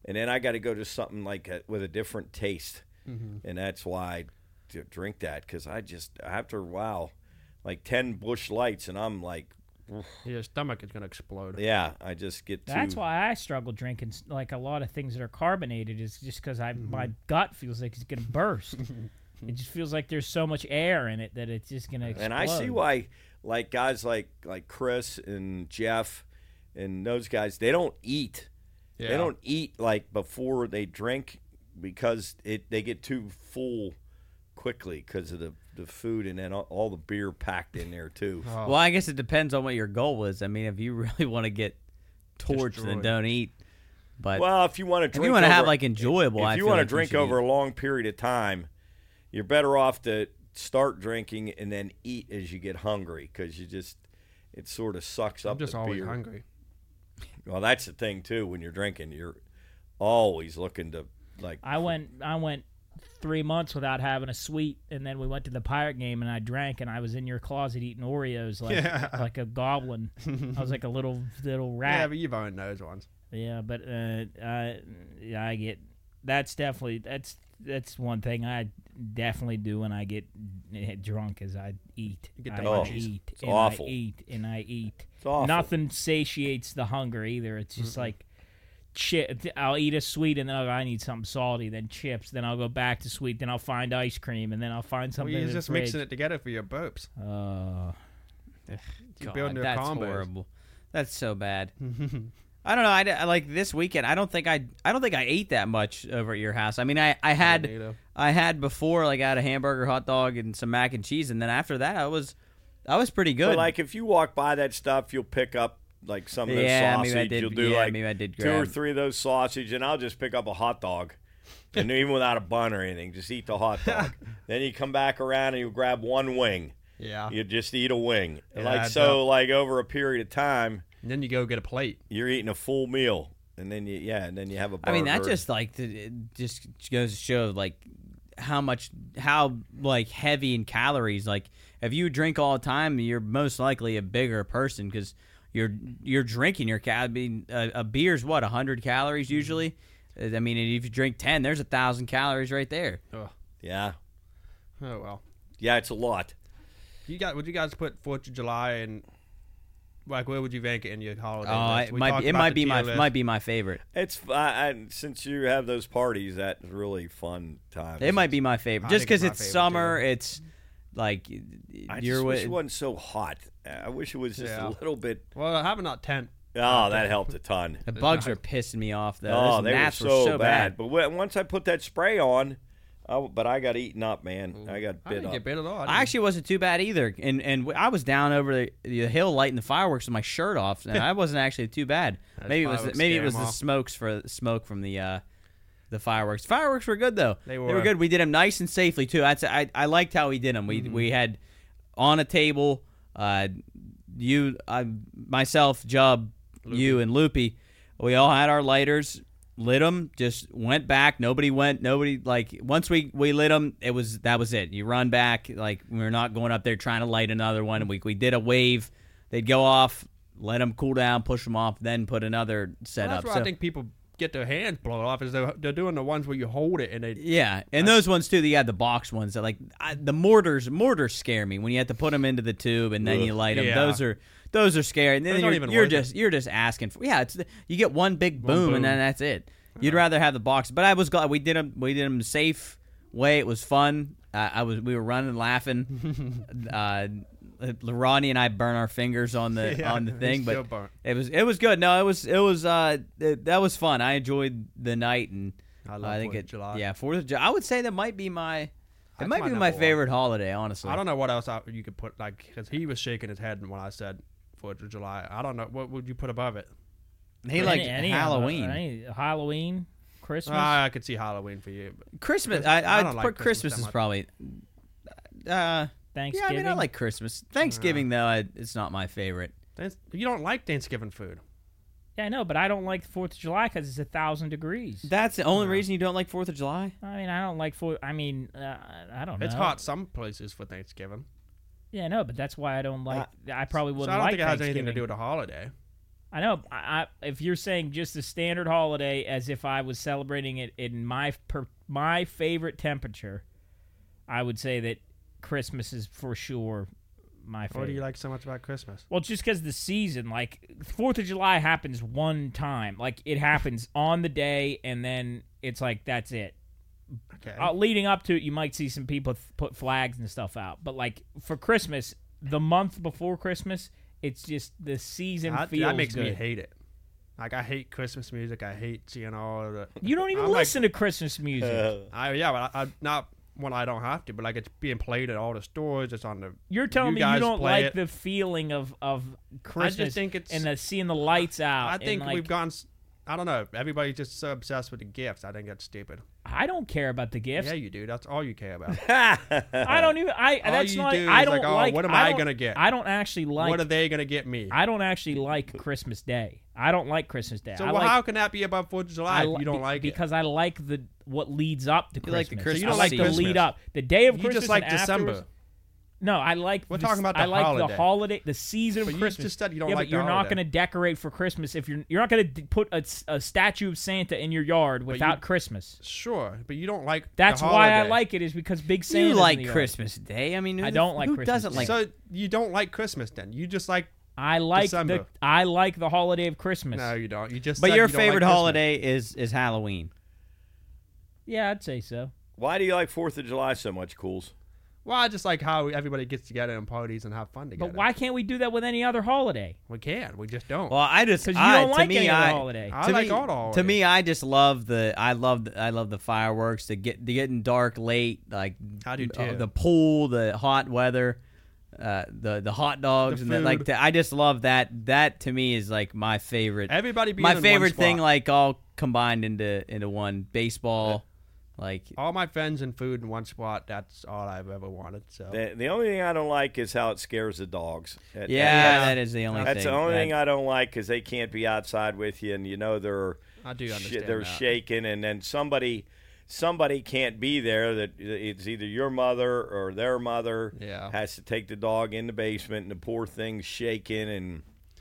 S1: and then I got to go to something like a, with a different taste,
S3: Mm-hmm.
S1: and that's why I d- drink that because I just after a while, like ten Busch Lights, and I'm like,
S3: Your stomach is gonna explode.
S1: yeah, I just get too.
S4: That's why I struggle drinking s- like a lot of things that are carbonated. Is just because I my gut feels like it's gonna burst. It just feels like there's so much air in it that it's just gonna explode.
S1: And I see why, like guys like like Chris and Jeff, and those guys, they don't eat.
S3: Yeah.
S1: They don't eat like before they drink because it they get too full quickly because of the, the food and then all, all the beer packed in there too.
S3: Oh.
S2: Well, I guess it depends on what your goal is. I mean, if you really want to get torched, then
S3: Destroyed.
S2: don't eat. But
S1: Well, if you want to
S2: if
S1: drink,
S2: you want to have
S1: over-
S2: like enjoyable,
S1: if
S2: I
S1: you
S2: feel
S1: want to
S2: like you
S1: drink
S2: should
S1: over
S2: eat.
S1: a long period of time, you're better off to start drinking and then eat as you get hungry because you just it sort of sucks
S3: I'm
S1: up
S3: just
S1: the
S3: always
S1: beer.
S3: hungry.
S1: Well, that's the thing too. When you're drinking, you're always looking to like.
S4: I went I went three months without having a sweet, and then we went to the Pirate game, and I drank, and I was in your closet eating Oreos like
S3: Yeah.
S4: like a goblin. I was like a little little rat.
S3: Yeah, but you've owned those ones.
S4: Yeah, but uh, I, yeah, I get that's definitely that's that's one thing I definitely do when I get eh, drunk is I eat.
S3: You get the
S4: I
S1: munchies.
S4: eat
S1: It's
S4: and
S1: awful.
S4: I eat and I eat.
S1: It's awful.
S4: Nothing satiates the hunger either. It's just like chip. I'll eat a sweet and then I'll go, I need something salty. Then chips. Then I'll go back to sweet. Then I'll find ice cream and then I'll find
S3: Well,
S4: something.
S3: you're
S4: in the
S3: just
S4: fridge.
S3: mixing it together for your burps.
S4: Uh,
S3: You're
S2: God,
S3: building your
S2: that's
S3: combos.
S2: horrible. That's so bad. I don't know. I, I like this weekend. I don't think I. I don't think I ate that much over at your house. I mean, I, I had
S3: Tornado.
S2: I had before like I had a hamburger, hot dog, and some mac and cheese, and then after that, I was I was pretty good.
S1: But like if you walk by that stuff, you'll pick up like some of those
S2: Yeah, maybe
S1: sausage.
S2: I did-
S1: You'll do
S2: yeah,
S1: like
S2: maybe I did
S1: two or
S2: grab-
S1: three of those sausage, and I'll just pick up a hot dog, and even without a bun or anything, just eat the hot dog. Then you come back around and you grab one wing.
S3: Yeah.
S1: You just eat a wing.
S3: Yeah,
S1: like
S3: adds
S1: so,
S3: up.
S1: like over a period of time,
S3: And then you go get a plate.
S1: you're eating a full meal, and then you yeah, and then you have a burger.
S2: I mean, that just like th- it just goes to show like how much how like heavy in calories. Like if you drink all the time, you're most likely a bigger person because you're you're drinking your cal. I mean, a, a beer's what a hundred calories usually. I mean, if you drink ten, there's a thousand calories right there.
S3: Ugh.
S1: yeah,
S3: Oh well.
S1: yeah, it's a lot.
S3: You got? Would you guys put Fourth of July and like where would you rank it in your holiday?
S2: Oh,
S3: list?
S2: it
S3: We
S2: might
S3: talked
S2: be, it
S3: about
S2: might
S3: the
S2: be my
S3: tier list.
S2: might be my favorite.
S1: It's I, I, since you have those parties, that's really fun times.
S2: It might be my favorite
S3: I
S2: just
S3: think
S2: because
S3: it's my
S2: it's
S3: favorite,
S2: summer.
S3: too.
S2: It's like
S1: I
S2: you're
S1: just wish
S2: with,
S1: it wasn't so hot. I wish it was just
S3: Yeah.
S1: a little bit.
S3: Well, having that tent.
S1: Oh, that helped a ton.
S2: the bugs
S3: not-
S2: are pissing me off though.
S1: Oh,
S2: Those
S1: they were
S2: gnats
S1: so,
S2: so
S1: bad. But when, once I put that spray on, I, but I got eaten up, man. I got
S3: I
S1: bit
S3: didn't
S1: up.
S3: get bit at all.
S2: I actually wasn't too bad either, and and I was down over the, the hill lighting the fireworks with my shirt off, and I wasn't actually too bad.
S3: That's
S2: Maybe it was
S3: fireworks
S2: maybe it
S3: scare
S2: was
S3: 'em
S2: the
S3: off.
S2: smokes for smoke from the uh, the fireworks. Fireworks were good though.
S3: They
S2: They
S3: were.
S2: were good. We did them nice and safely too. That's I I liked how we did them. We
S3: Mm-hmm.
S2: we had on a table. Uh, you, I, myself, Jub, you, and Loopy. We all had our lighters. Lit them, just went back. Nobody went. Nobody like once we we lit them, it was that was it. You run back, like we we're not going up there trying to light another one. And we we did a wave. They'd go off, let them cool down, push them off, then put another set
S3: Well,
S2: up.
S3: that's why
S2: So-
S3: I think people get their hands blown off is they're, they're doing the ones where you hold it and they.
S2: yeah, and those ones too. You had the box ones that like I, the mortars. Mortars scare me when you have to put them into the tube and then
S1: Ugh.
S2: you light them.
S3: Yeah.
S2: Those are those are scary. And then
S3: Those
S2: you're,
S3: aren't even
S2: you're
S3: worth
S2: just you're just asking for yeah. It's the, you get one big
S3: One
S2: boom,
S3: boom.
S2: and then that's it. You'd rather have the box. But I was glad we did them. We did them the safe way. It was fun. Uh, I was we were running, laughing. uh, Ronnie and I burn our fingers on the
S3: Yeah,
S2: on the
S3: we
S2: thing,
S3: still
S2: but
S3: burnt.
S2: it was it was good. No, it was it was uh it, that was fun. I enjoyed the night, and
S3: I love
S2: I think
S3: Fourth
S2: it
S3: of July.
S2: yeah Fourth of July. I would say that might be my it
S3: That's
S2: might
S3: my
S2: be
S3: number
S2: my
S3: one.
S2: favorite holiday. Honestly,
S3: I don't know what else I, you could put like because he was shaking his head when I said Fourth of July. I don't know what would you put above it.
S2: He
S4: any-
S2: like
S4: any of
S2: Halloween,
S4: them, any- Halloween, Christmas.
S3: Ah, I could see Halloween for you. But
S2: Christmas.
S3: Christmas-
S2: I
S3: I
S2: I
S3: don't
S2: put
S3: like Christmas
S2: Christmas
S3: that
S2: is
S3: much.
S2: probably. Uh,
S4: Thanksgiving.
S2: yeah, I mean, I like Christmas. Thanksgiving though, I, it's not my favorite.
S3: Thanks- you don't like Thanksgiving food.
S4: Yeah, I know, but I don't like the Fourth of July because it's a thousand degrees.
S2: That's the only reason you don't like Fourth of July.
S4: I mean, I don't like Fourth. I mean, uh, I don't know.
S3: It's hot some places for Thanksgiving.
S4: Yeah, no, but that's why I don't like. I probably
S3: So
S4: wouldn't
S3: I don't
S4: like
S3: think it has anything to
S4: Thanksgiving.
S3: do with a holiday.
S4: I know. I, I, if you're saying just a standard holiday, as if I was celebrating it in my per, my favorite temperature, I would say that Christmas is for sure my favorite.
S3: What do you like so much about Christmas?
S4: Well, just because the season, like Fourth of July happens one time, like it happens on the day, and then it's like that's it.
S3: Okay.
S4: Uh, leading up to it, you might see some people th- put flags and stuff out, but like for Christmas, the month before Christmas, it's just the season
S3: that,
S4: feels
S3: that makes
S4: good.
S3: me hate it. Like I hate Christmas music. I hate seeing all of the.
S4: You don't even
S3: I'm like-
S4: listen to Christmas music.
S1: Uh,
S3: I yeah, but I, I not when I don't have to, but like it's being played at all the stores. It's on the.
S4: You're telling
S3: you
S4: me you
S3: guys
S4: don't
S3: play
S4: like
S3: it.
S4: the feeling of, of Christmas
S3: think it's-
S4: and the, seeing the lights out.
S3: I
S4: and,
S3: think
S4: like,
S3: we've gone. s- I don't know. Everybody's just so obsessed with the gifts. I think that's stupid.
S4: I don't care about the gifts.
S3: Yeah, you do. That's all you care about.
S4: I don't even. I
S3: All
S4: that's
S3: you
S4: not.
S3: do
S4: I
S3: is
S4: don't
S3: like, oh,
S4: like.
S3: what am
S4: I
S3: I
S4: don't-
S3: gonna get?
S4: I don't actually like.
S3: What are they gonna get me?
S4: I don't actually like Christmas Day. I don't like Christmas Day.
S3: so
S4: I
S3: well,
S4: like,
S3: how can that be above Fourth of July?
S4: I
S3: if
S4: li-
S3: you don't
S4: be-
S3: like it.
S4: because I like the what leads up to
S2: You
S4: Christmas.
S2: like the
S4: So
S2: Christmas
S4: you don't like the
S3: season.
S4: lead up. The day of
S3: You
S4: Christmas.
S3: just like
S4: and
S3: December.
S4: afterwards- No, I like.
S3: We're
S4: the-
S3: talking about the
S4: I like
S3: holiday.
S4: the holiday, the season
S3: But
S4: of
S3: you
S4: Christmas.
S3: just said you don't
S4: yeah,
S3: like
S4: but
S3: the
S4: you're not
S3: holiday.
S4: going to decorate for Christmas if you're you're not going to put a, s- a statue of Santa in your yard without
S3: you-
S4: Christmas.
S3: Sure, but you don't like.
S4: That's
S3: the
S4: why I
S3: holiday.
S4: like it is because Big Santa.
S2: You like Christmas Day? I mean, who
S4: I
S2: the-
S4: don't like
S2: who
S4: Christmas
S2: doesn't
S4: Day.
S2: like?
S3: So you don't like Christmas then? You just like.
S4: I like
S3: December.
S4: the I like the holiday of Christmas.
S3: No, you don't. You just.
S2: but
S3: said
S2: your
S3: you don't like
S2: favorite
S3: Christmas.
S2: holiday is is Halloween.
S4: Yeah, I'd say so.
S1: Why do you like Fourth of July so much, Cools?
S3: Well, I just like how everybody gets together and parties and have fun together.
S4: But why can't we do that with any other holiday?
S3: We can. We just don't.
S2: Well, I just
S4: Because you
S2: I,
S4: don't
S2: to
S4: like
S2: me,
S4: any
S2: I,
S4: other holiday.
S3: I
S2: to
S3: like
S2: me,
S3: all the
S2: To
S3: holidays.
S2: me, I just love the I love the, I love the fireworks. The get the getting dark late, like
S3: I do
S2: uh,
S3: too.
S2: the pool, the hot weather, uh, the the hot dogs,
S3: The
S2: and the, like
S3: food.
S2: the, I just love that. That to me is like my favorite.
S3: Everybody being
S2: my
S3: in one
S2: favorite thing,
S3: spot.
S2: like all combined into into one. Baseball, like
S3: all my friends and food in one spot. That's all I've ever wanted. So
S1: The, the only thing I don't like is how it scares the dogs. That-
S2: yeah,
S1: that-
S2: that is the only
S1: That's
S2: thing.
S1: the only
S2: that-
S1: thing I don't like because they can't be outside with you, and you know they're
S3: I do
S1: sh-
S3: understand
S1: they're
S3: that.
S1: shaking, and then somebody somebody can't be there. That it's either your mother or their mother
S3: Yeah.
S1: has to take the dog in the basement, and the poor thing's shaking, and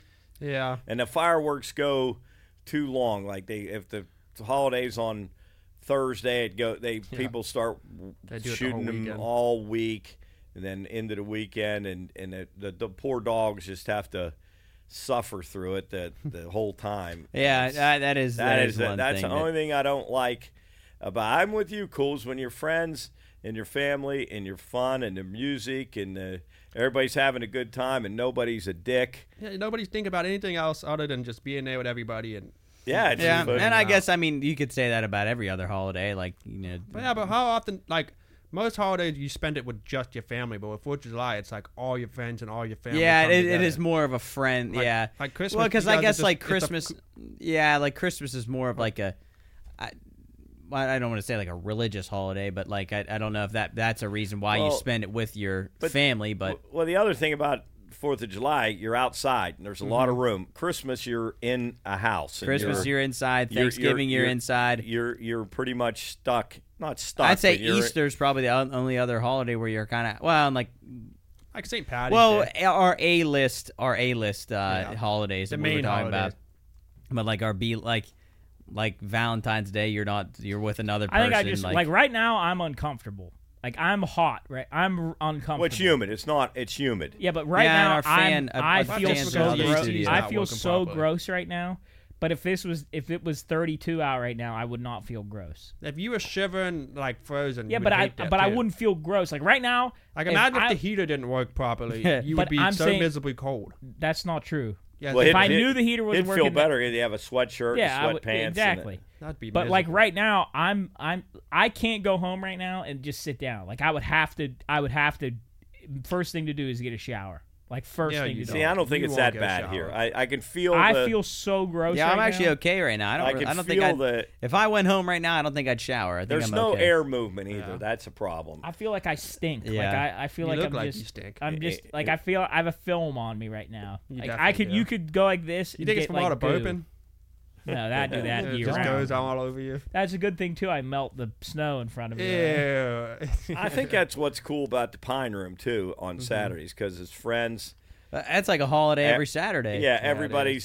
S3: Yeah.
S1: and the fireworks go too long. Like they if the holidays on Thursday, it go they people start
S3: They do it the
S1: shooting
S3: whole
S1: them
S3: weekend.
S1: all week, and then into the weekend, and and the, the, the poor dogs just have to suffer through it the the whole time.
S2: yeah,
S1: It's-
S2: that, that is
S1: that
S2: that
S1: is
S2: is one
S1: that's
S2: thing.
S1: the
S2: that-
S1: only thing I don't like about. I'm with you, Cools, when your friends and your family and your fun and the music and the, everybody's having a good time and nobody's a dick.
S3: Yeah, nobody's thinking about anything else other than just being there with everybody. And
S1: Yeah, it's
S2: Yeah,
S1: fun.
S2: and I
S3: out.
S2: guess I mean you could say that about every other holiday, like you know.
S3: but yeah, but how often? Like most holidays, you spend it with just your family. But with Fourth of July, it's like all your friends and all your family.
S2: Yeah,
S3: come
S2: it, it
S3: together.
S2: is more of a friend.
S3: Like-
S2: yeah,
S3: like Christmas,
S2: Well, because
S3: you
S2: I
S3: guys are
S2: guess
S3: just-
S2: like
S3: it's a-
S2: Christmas. Yeah, like Christmas is more of like a. I, well, I don't want to say like a religious holiday, but like I, I don't know if that that's a reason why you
S1: Well,
S2: spend it with your
S1: but-
S2: family. But
S1: well, the other thing about Fourth of July, you're outside and there's a lot
S3: Mm-hmm.
S1: of room. Christmas, you're in a house. and
S2: Christmas,
S1: you're,
S2: you're inside.
S1: you're-
S2: Thanksgiving, you're,
S1: you're-
S2: inside.
S1: You're you're pretty much stuck. Not stuck.
S2: I'd say
S1: but you're-
S2: Easter's probably the o- only other holiday where you're kind of well, and like
S3: like Saint Patty's
S2: well,
S3: Day.
S2: our A list, our A list uh,
S3: Yeah.
S2: holidays
S3: The
S2: that we were
S3: main
S2: talking
S3: holidays.
S2: about. But like our B, like like Valentine's Day, you're not you're with another person.
S4: I think I just like,
S2: like
S4: right now I'm uncomfortable. Like I'm hot, right? I'm r- uncomfortable.
S1: Well, it's humid. It's not. It's humid.
S4: Yeah, but right
S2: Yeah, and
S4: now
S2: our fan-
S4: I'm,
S2: our-
S4: I
S2: our
S4: feel
S3: fans
S4: so
S3: in the
S4: gross.
S3: studio
S4: I
S3: not
S4: feel
S3: working
S4: so
S3: properly.
S4: gross right now. But if this was if it was thirty-two out right now, I would not feel gross.
S3: If you were shivering like frozen,
S4: Yeah,
S3: you
S4: but
S3: would
S4: I
S3: hate that
S4: but I
S3: too.
S4: wouldn't feel gross. Like right now,
S3: Like
S4: if
S3: imagine if,
S4: I-
S3: the heater didn't work properly,
S2: Yeah.
S3: you
S4: But
S3: would be
S4: I'm
S3: so
S4: saying-
S3: miserably cold.
S4: that's not true.
S3: Yeah,
S1: Well,
S4: If
S1: it-
S4: I
S1: it-
S4: knew the heater wasn't
S1: It'd feel
S4: working,
S1: better if you have a sweatshirt,
S4: yeah, I
S1: and
S4: would-
S1: sweatpants, and
S4: exactly.
S3: that'd be.
S4: But like
S3: miserable.
S4: right now, I'm I'm I can't go home right now and just sit down. Like I would have to I would have to. First thing to do is get a shower. Like first
S3: Yeah,
S4: thing
S3: you
S4: to
S3: don't.
S4: do.
S1: See, I don't think
S3: You
S1: it's
S3: won't
S1: that
S3: get a
S1: bad
S3: shower.
S1: here. I, I can feel.
S4: I
S1: the,
S4: feel so gross.
S2: yeah,
S4: right
S2: I'm actually
S4: now.
S2: okay right now. I don't.
S1: I
S2: re-
S1: can
S2: I don't
S1: feel
S2: think I'd,
S1: the.
S2: if I went home right now, I don't think I'd shower. I think
S1: There's
S2: I'm
S1: no
S2: okay.
S1: air movement either.
S3: Yeah.
S1: That's a problem.
S4: I feel like I stink. Like
S2: Yeah.
S4: I, I feel
S3: You
S4: like
S3: look
S4: I'm
S3: like
S4: just
S3: you stink.
S4: I'm just
S1: It-
S4: like
S1: it-
S4: I feel I have a film on me right now.
S3: You
S4: Like I
S3: definitely
S4: could
S3: do.
S4: you could go like this.
S3: You
S4: and
S3: think it's
S4: get,
S3: from
S4: like,
S3: all the
S4: goo.
S3: burping?
S4: No, that do that
S3: It
S4: year
S3: just
S4: round.
S3: goes all over you.
S4: That's a good thing too. I melt the snow in front of me.
S3: Yeah.
S1: I think that's what's cool about the Pine Room too on
S3: Mm-hmm.
S1: Saturdays because it's friends.
S2: Uh, That's like a holiday
S1: Eh,
S2: every Saturday.
S1: Yeah,
S3: it
S1: everybody's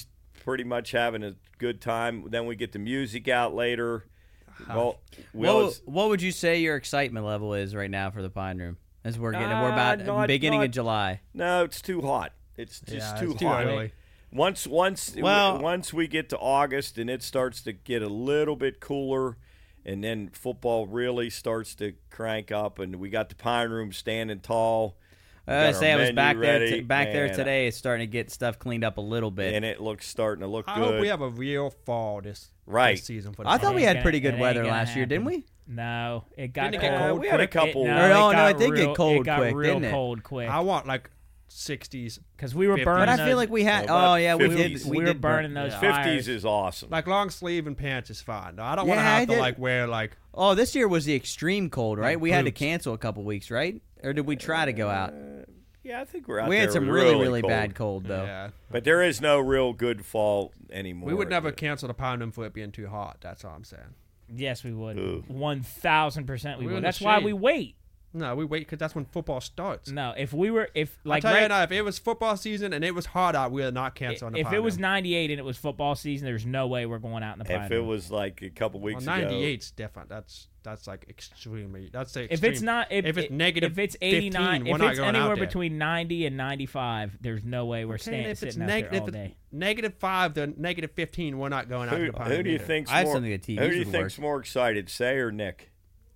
S1: pretty much having a good time. Then we get the music out later. Well, we
S2: What,
S1: always,
S2: what would you say your excitement level is right now for the Pine Room? As we're getting, we're
S1: Uh,
S2: about
S1: not-
S2: beginning
S1: not-
S2: of July.
S1: no, it's too hot. It's just
S3: Yeah,
S1: too
S3: it's too
S1: hot.
S3: early.
S1: Once once
S2: Well-
S1: once we get to August and it starts to get a little bit cooler, and then football really starts to crank up, and we got the Pine Room standing tall. We
S2: I
S1: got
S2: say I
S1: our
S2: was
S1: menu
S2: back there.
S1: ready,
S2: T- back there
S1: and-
S2: today. It's starting to get stuff cleaned up a little bit.
S1: and it looks starting to look
S3: I
S1: good.
S3: hope we have a real fall this,
S1: Right.
S3: this season for the
S2: I thought
S3: Pine
S2: we
S3: Room.
S2: had
S4: It
S2: pretty
S4: ain't
S2: good
S4: gonna-
S2: weather
S4: it ain't
S2: last
S4: gonna
S2: year, didn't
S4: happen.
S2: we?
S4: No, it got
S3: Didn't it get
S4: cold.
S3: cold
S1: we had a
S3: quick?
S1: couple.
S4: It, no,
S2: Or,
S4: it
S2: oh, no,
S4: got
S2: it did get
S4: real,
S2: cold
S4: it got
S2: quick,
S4: real
S2: didn't it?
S4: cold quick.
S3: I want like sixties.
S4: Because we were
S3: fifties.
S4: burning.
S2: But I
S4: those,
S2: feel like we had.
S1: About
S2: Oh yeah, we did.
S1: fifties.
S2: We,
S4: we, were
S2: did burn-
S4: burning those
S3: Yeah.
S4: fires.
S1: fifties is awesome.
S3: Like long sleeve and pants is fine. No, I don't want
S2: Yeah,
S3: to
S2: I
S3: have to
S2: did-
S3: like wear like
S2: Oh, this year was the extreme cold, right?
S3: Like
S2: we had to
S3: boots.
S2: cancel a couple weeks, right? Or did we try to go out?
S1: yeah, I think we're out
S2: We
S1: there
S2: had some
S1: with
S2: really, really
S1: cold.
S2: bad cold though.
S3: yeah.
S1: But there is no real good fall anymore.
S3: We would never cancel the Pine Room for it being too hot. That's all I'm saying.
S4: Yes, we would.
S1: Ooh.
S4: One thousand percent, we
S3: We're in
S4: would.
S3: the
S4: That's why
S3: shade.
S4: we wait.
S3: No, we wait because that's when football starts.
S4: No, if we were, if like
S3: I'll tell you
S4: right,
S3: now, if it was football season and it was hot out, we would not cancel on the
S4: if
S3: Pine
S4: it was
S3: Room.
S4: ninety-eight and it was football season, there's no way we're going out in the Pine
S1: If it
S4: Room.
S1: was like a couple
S3: well,
S1: weeks
S3: ninety-eight's different. That's that's like extremely. That's the
S4: If it's not, if,
S3: if it's negative
S4: if it's eighty-nine,
S3: fifteen, we're
S4: if
S3: not
S4: it's
S3: going
S4: anywhere
S3: out there.
S4: between ninety and ninety-five, there's no way we're
S3: Okay,
S4: staying
S3: if it's
S4: sitting
S3: neg-
S4: out there
S3: if
S4: all
S3: it's
S4: day.
S3: negative five to negative fifteen, we're not going out
S1: Who,
S3: to the Pine
S1: who
S3: Room
S1: do you
S3: either.
S1: think's
S2: I have
S1: more?
S2: something that T Vs
S1: who do you
S2: would
S1: think's more excited, Say or Nick?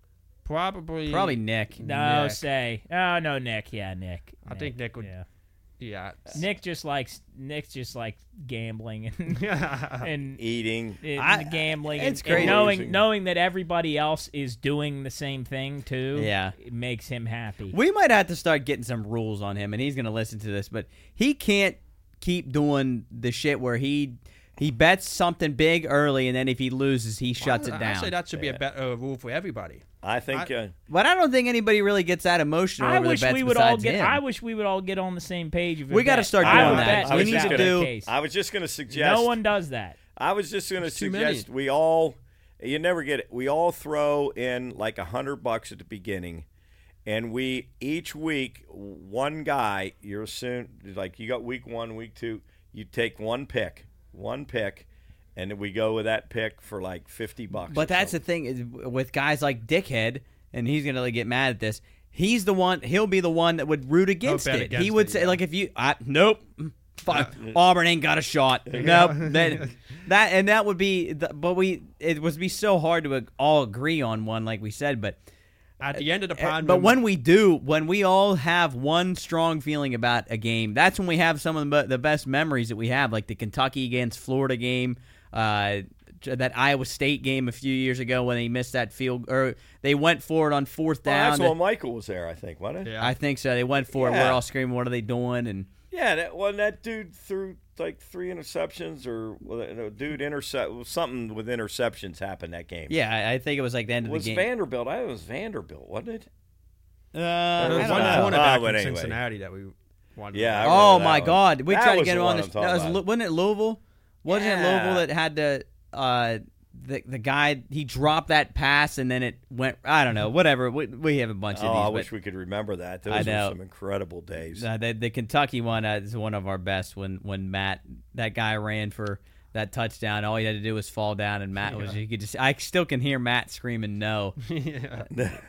S3: Probably
S2: Probably Nick.
S4: No,
S3: Nick.
S4: say, oh no, Nick, yeah, Nick.
S3: I think Nick would-
S4: Yeah.
S3: Yeah.
S4: Nick just likes Nick just likes gambling and and,
S1: Eating.
S4: and
S2: I-
S4: gambling.
S2: it's
S4: and,
S2: crazy.
S4: and knowing
S1: Losing.
S4: knowing that everybody else is doing the same thing too.
S2: Yeah.
S4: it makes him happy.
S2: We might have to start getting some rules on him, and he's going to listen to this, but he can't keep doing the shit where he he bets something big early, and then if he loses, he shuts it
S3: I
S2: down.
S3: say that should be
S1: Yeah.
S3: a better rule for everybody.
S1: I think.
S3: I-
S1: uh,
S2: But I don't think anybody really gets that emotional
S4: I
S2: over
S4: wish
S2: the bets
S4: we would all
S2: besides
S4: get.
S2: him.
S4: I wish we would all get on the same page. Of a
S2: We gotta
S4: bet.
S2: start
S4: I
S1: doing
S4: would
S1: that.
S4: bet
S1: I was
S4: we
S1: just
S4: need to
S1: gonna-
S4: do.
S2: do-
S4: Case.
S1: I was just going to suggest.
S4: No one does that.
S1: I was just going to
S3: There's too many.
S1: suggest we all. You never get it. We all throw in like a hundred bucks at the beginning, and we each week one guy. You're soon like you got week one, week two. You take one pick, one pick, and then we go with that pick for like fifty bucks.
S2: But that's the thing is with guys like Dickhead, and he's gonna like, get mad at this. He's the one. He'll be the one that would root against
S3: bet
S2: it.
S3: against
S2: he would
S3: it,
S2: say
S3: yeah.
S2: like if you, I, nope, fuck, Auburn ain't got a shot. Nope. That, that and that would be. The, but we it would be so hard to all agree on one, like we said. But
S3: At the end of the
S2: Uh,
S3: Pine
S2: but
S3: Room,
S2: when we do, when we all have one strong feeling about a game, that's when we have some of the, the best memories that we have, like the Kentucky against Florida game, uh, that Iowa State game a few years ago when they missed that field, or they went for it on fourth
S1: Well,
S2: down.
S1: that's when Michael was there, I think, wasn't it?
S3: yeah.
S2: I think so. They went for it.
S1: Yeah.
S2: We're all screaming, "What are they doing?" And
S1: Yeah, that when that dude threw like three interceptions, or well, a dude intercept something with interceptions happened that game.
S2: yeah, I, I think it was like the end
S1: it
S2: of
S1: was
S2: the game.
S1: Vanderbilt. I think it was Vanderbilt, wasn't it?
S2: Uh,
S3: there
S2: I
S3: was
S2: don't
S3: one
S2: know.
S3: cornerback
S1: Oh, but
S3: in
S1: anyway.
S3: Cincinnati that we wanted.
S1: Yeah, I
S3: to
S1: remember
S2: Oh
S1: that
S2: my
S1: one.
S2: God, we
S1: That
S2: tried to
S1: was
S2: get
S1: the
S2: him
S1: one
S2: on the.
S1: I'm talking
S2: That was,
S1: about.
S2: wasn't it Louisville? Wasn't it
S1: Yeah.
S2: Louisville that had to? Uh, the the guy he dropped that pass and then it went. I don't know. Whatever. We, we have a bunch
S1: Oh,
S2: of these.
S1: I
S2: but-
S1: wish we could remember that. Those
S2: I
S1: were
S2: know.
S1: some incredible days.
S2: Uh, the, the Kentucky one uh, is one of our best. When when Matt, that guy ran for that touchdown, all he had to do was fall down, and Matt was. You could just. I still can hear Matt screaming, "No,
S3: yeah.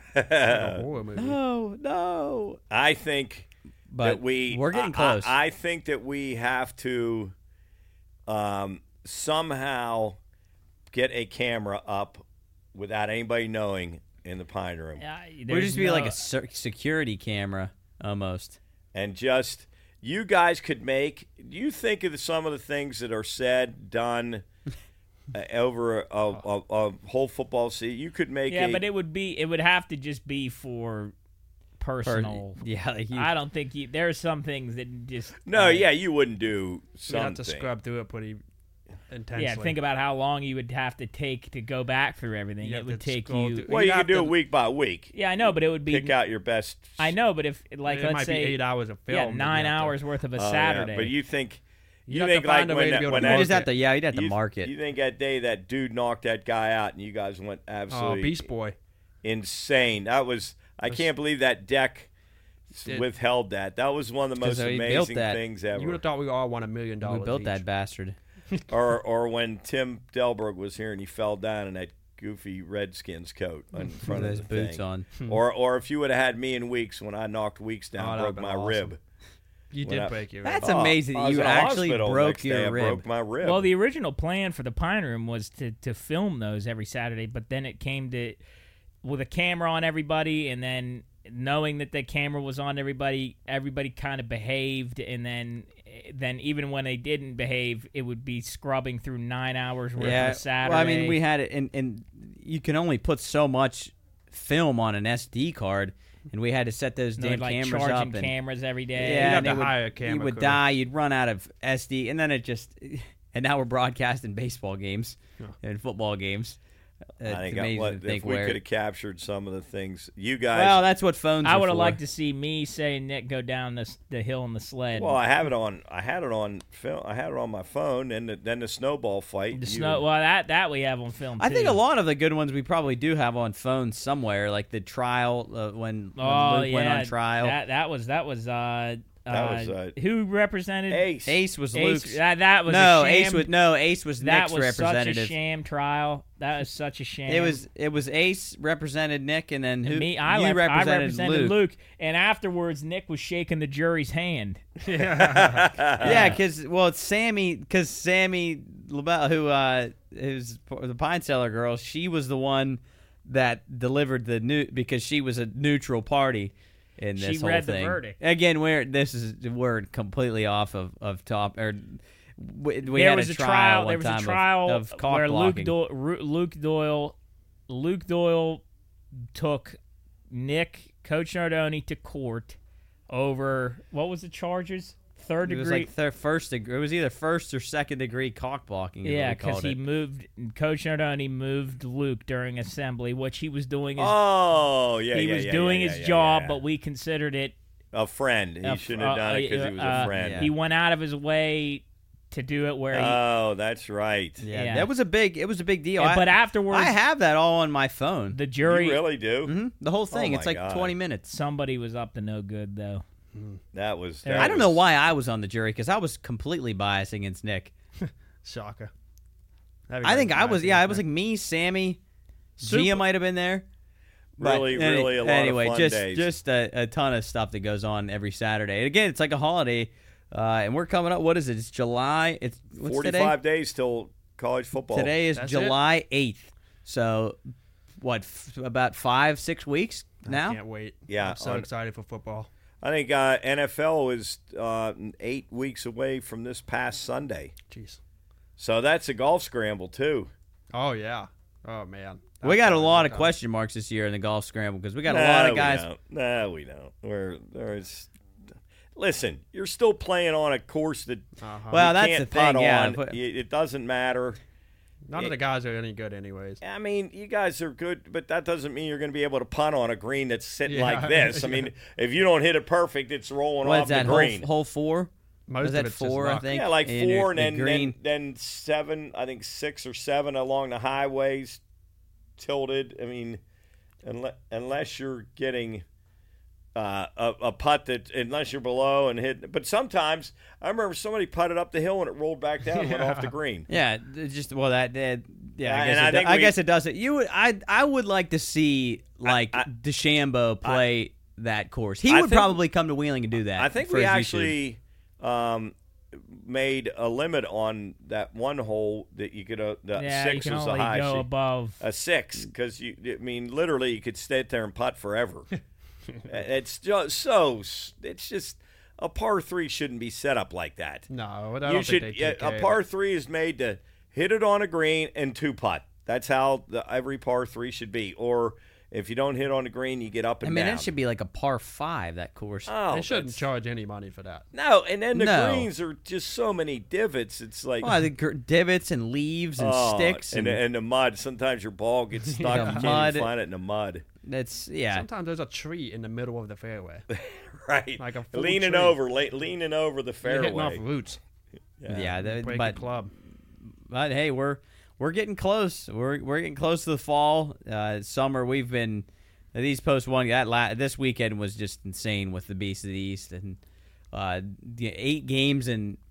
S3: a horror movie.
S2: no, no!"
S1: I think
S2: But
S1: that we
S2: we're getting
S1: I-
S2: close.
S1: I, I think that we have to um, somehow get a camera up without anybody knowing in the Pine Room,
S4: Uh,
S2: We'd
S4: there's
S2: just be
S4: no-
S2: like a ser- security camera almost.
S1: and just you guys could make. You think of some of the things that are said, done uh, over a, a, a, a whole football season. You could make.
S4: Yeah,
S1: a,
S4: but it would be. It would have to just be for
S2: Per-
S4: personal.
S2: yeah, like you,
S4: I don't think you. There are some things that just.
S1: no,
S4: uh,
S1: yeah, you wouldn't do
S3: We
S1: something.
S3: have to scrub through it pretty intensely.
S4: Yeah, think about how long you would have to take to go back through everything.
S3: You
S4: It
S3: have
S4: would
S3: to
S4: take
S3: scroll
S4: you.
S3: through-
S1: Well,
S3: You'd
S1: you could
S3: have
S1: do
S3: to-
S1: it week by week.
S4: Yeah, I know, but it would be.
S1: Pick out your best.
S4: I know, but if like
S3: it
S4: let's
S3: might
S4: say
S3: be eight hours of film.
S4: yeah,
S3: that you
S4: nine
S3: have to-
S4: hours worth of a
S1: Oh, yeah,
S4: Saturday.
S1: But you think
S3: You
S1: you,
S3: have to
S1: think like
S3: find a way
S1: when
S3: to
S1: that,
S3: be able
S1: when
S3: to
S2: you
S1: that,
S2: just have to. Yeah, you'd have to
S1: you,
S2: mark it.
S1: You think that day that dude knocked that guy out and you guys went
S3: Oh,
S1: absolutely
S3: Beast Boy.
S1: insane. That was I can't believe that deck s-
S3: It-
S1: withheld that. That was one of the
S2: 'Cause
S1: most
S2: they built
S1: amazing
S2: that.
S1: things
S3: You would
S1: ever.
S3: have thought we all won a million dollars.
S2: we built
S3: each.
S2: that bastard.
S1: or or when Tim Delbrook was here and he fell down in that goofy Redskins coat in front
S2: With
S1: of
S2: those
S1: the
S2: boots
S1: thing.
S2: on.
S1: Or or if you would have had me in Weeks when I knocked Weeks
S3: Oh,
S1: down,
S3: that'd
S1: broke
S3: have been
S1: my
S3: awesome.
S1: rib.
S3: You
S1: When
S3: did
S1: I-
S3: break your
S2: That's
S3: rib.
S1: Oh,
S2: amazing.
S1: I was
S2: You
S1: in the
S2: actually
S1: hospital
S2: broke
S1: next day.
S2: your
S1: I
S2: rib.
S1: broke my rib.
S4: Well, the original plan for the Pine Room was to, to film those every Saturday, but then it came to with a camera on everybody, and then knowing that the camera was on everybody, everybody kind of behaved, and then then even when they didn't behave, it would be scrubbing through nine hours worth
S2: Yeah.
S4: of Saturday.
S2: Well, I mean, we had it, and, and you can only put so much film on an S D card, and we had to set those
S4: And they'd,
S2: damn
S4: like
S2: cameras
S4: charging
S2: up. And,
S4: cameras every day.
S2: yeah,
S3: You'd
S2: and
S3: have
S2: it
S3: to
S2: would,
S3: hire a
S2: you
S3: camera
S2: would
S3: crew.
S2: die. You'd run out of S D, and then it just. And now we're broadcasting baseball games and football games. It's
S1: I think, I,
S2: amazing
S1: what,
S2: to
S1: if
S2: think
S1: we
S2: where.
S1: could have captured some of the things you guys.
S2: Well, that's what phones.
S4: I
S2: are
S4: would have
S2: for.
S4: liked to see me say Nick go down the the hill in the sled.
S1: well, I have it on. I had it on film. I had it on my phone, and the, then the snowball fight.
S4: the
S1: you-
S4: snow. Well, that that we have on film.
S2: I think
S4: too.
S2: a lot of the good ones we probably do have on phones somewhere, like the trial uh, when, when
S4: Oh
S2: Luke
S4: yeah,
S2: went on trial.
S4: That that was that was uh,
S1: That
S4: uh,
S1: was, uh,
S4: who represented
S1: Ace.
S2: Ace was
S4: Ace,
S2: Luke's.
S4: that, that was
S2: no,
S4: a sham.
S2: Ace was no Ace was
S4: that
S2: Nick's
S4: was such a
S2: representative.
S4: sham trial. That was such a sham.
S2: It was it was Ace represented Nick, and then who
S4: And me. I,
S2: you
S4: lep-
S2: represented,
S4: I represented
S2: Luke.
S4: Luke. And afterwards, Nick was shaking the jury's hand.
S2: Yeah, because well, it's Sammy, because Sammy LaBelle, who uh, who's the Pine Cellar girl, she was the one that delivered the new because she was a neutral party in this
S4: She
S2: whole
S4: read the
S2: thing.
S4: verdict.
S2: Again, we're this is we're completely off of of top or. We, we
S4: there
S2: had
S4: was
S2: a
S4: a
S2: trial.
S4: trial.
S2: one
S4: There was a
S2: time of-
S4: trial
S2: of, cock
S4: where Luke
S2: blocking.
S4: Doyle, Ru- Luke Doyle, Luke Doyle took Nick Coach Nardoni to court over what was the charges? Third
S2: It
S4: degree.
S2: was like thir- first degree. It was either first or second degree cock blocking. is what
S4: yeah,
S2: we
S4: because
S2: called
S4: he
S2: it.
S4: moved. Coach Nardoni moved Luke during assembly. What he was doing is
S1: Oh yeah,
S4: he
S1: yeah,
S4: was
S1: yeah,
S4: doing
S1: yeah,
S4: his
S1: yeah,
S4: job,
S1: yeah.
S4: but we considered it.
S1: a friend. He
S4: a-
S1: shouldn't have done
S4: uh,
S1: it because he was
S4: uh,
S1: a friend.
S2: yeah.
S4: He went out of his way to do it where he.
S1: Oh, that's right.
S2: Yeah,
S4: Yeah.
S2: that was a big. It was a big deal.
S4: Yeah,
S2: I-
S4: but afterwards,
S2: I have that all on my phone.
S4: the jury.
S1: You really do.
S2: hmm The whole thing.
S1: Oh
S2: it's
S1: my
S2: like
S1: God.
S2: twenty minutes.
S4: Somebody was up to no good though.
S1: That was.
S4: Yeah.
S1: that
S2: I don't know
S1: was-
S2: why I was on the jury because I was completely biased against Nick.
S3: Shocker.
S2: I think I was. Yeah, I was like me, Sammy,
S3: Super-
S2: Gia might have been there. But
S1: Really,
S2: any-
S1: really a lot
S2: anyway,
S1: of fun
S2: just
S1: days.
S2: just a, a ton of stuff that goes on every Saturday. And again, it's like a holiday, uh, and we're coming up. What is it? It's July. It's what's today?
S1: forty-five days till college football.
S2: Today is
S3: That's
S2: July eighth. So, what? F- about five, six weeks now.
S3: I can't wait.
S1: Yeah,
S3: I'm so
S1: on-
S3: excited for football.
S1: I think uh, N F L is uh, eight weeks away from this past Sunday.
S3: Jeez.
S1: So that's a golf scramble too.
S3: Oh yeah. Oh man.
S2: We got a
S3: That's
S2: lot of
S3: time.
S2: question marks this year in the golf scramble because we got a
S1: No,
S2: lot of
S1: we
S2: guys.
S1: don't. No, we don't. We're there's. Listen, you're still playing on a course that
S3: Uh-huh.
S2: Well,
S1: you
S2: that's
S1: can't
S2: the thing,
S1: putt
S2: yeah,
S1: on.
S2: but-
S1: It it doesn't matter.
S3: None of the guys are any good, anyways.
S1: I mean, you guys are good, but that doesn't mean you're going to be able to punt on a green that's sitting
S3: Yeah.
S1: like this. I mean, if you don't hit it perfect, it's rolling
S2: What
S1: off
S2: is that
S1: the
S2: hole,
S1: green.
S2: hole four?
S3: Most
S2: Was
S3: of
S2: that
S3: it's just
S2: four? I
S3: luck.
S2: think.
S1: Yeah, like
S2: And
S1: four, and
S2: the
S1: then,
S2: green.
S1: then then seven. I think six or seven along the highways, tilted. I mean, unless unless you're getting uh, a, a putt that, unless you're below and hit. But sometimes I remember somebody putted up the hill and it rolled back down and went off the green.
S2: Yeah, it's just well that that yeah. I
S1: And
S2: guess,
S1: I
S2: it, do-
S1: think
S2: I
S1: we-
S2: guess it does it. You would I I would like to see like
S1: I-
S2: DeChambeau play that course. He
S1: I
S2: would
S1: think-
S2: probably come to Wheeling and do that.
S1: I think
S2: for
S1: we
S2: his YouTube.
S1: actually um, made a limit on that one hole that you could. Uh, the
S4: Yeah, you
S1: six
S4: can
S1: was the
S4: only
S1: highest.
S4: go
S1: you-
S4: above.
S1: A six, because you. I mean, literally, you could stay there and putt forever. It's just so. It's just a par three shouldn't be set up like that.
S3: No, I don't
S1: You
S3: think
S1: should.
S3: they take
S1: yeah,
S3: care
S1: a
S3: of
S1: par
S3: it.
S1: three is made to hit it on a green and two putt. That's how the, every par three should be. Or if you don't hit on the green, you get up
S2: I
S1: and
S2: mean,
S1: down.
S2: it should be like a par five that course.
S1: Oh,
S3: They shouldn't
S1: that's-
S3: charge any money for that.
S1: No, and then the
S2: No.
S1: greens are just so many divots. It's like
S2: well, the gr- divots and leaves and
S1: oh,
S2: sticks
S1: and,
S2: and,
S1: and the mud. Sometimes your ball gets stuck.
S2: The
S1: you can't
S2: mud.
S1: even find it in the mud.
S2: that's yeah.
S3: Sometimes there's a tree in the middle of the fairway.
S1: Right,
S3: Like a full
S1: leaning
S3: tree.
S1: over, le- leaning over the
S3: You're hitting off
S1: fairway.
S3: roots.
S2: Yeah, that-
S3: Break
S2: but
S3: a club.
S2: But hey, we're we're getting close. We're we're getting close to the fall. Uh, summer. We've been these post one that la- this weekend was just insane with the Beast of the East and uh, the eight games in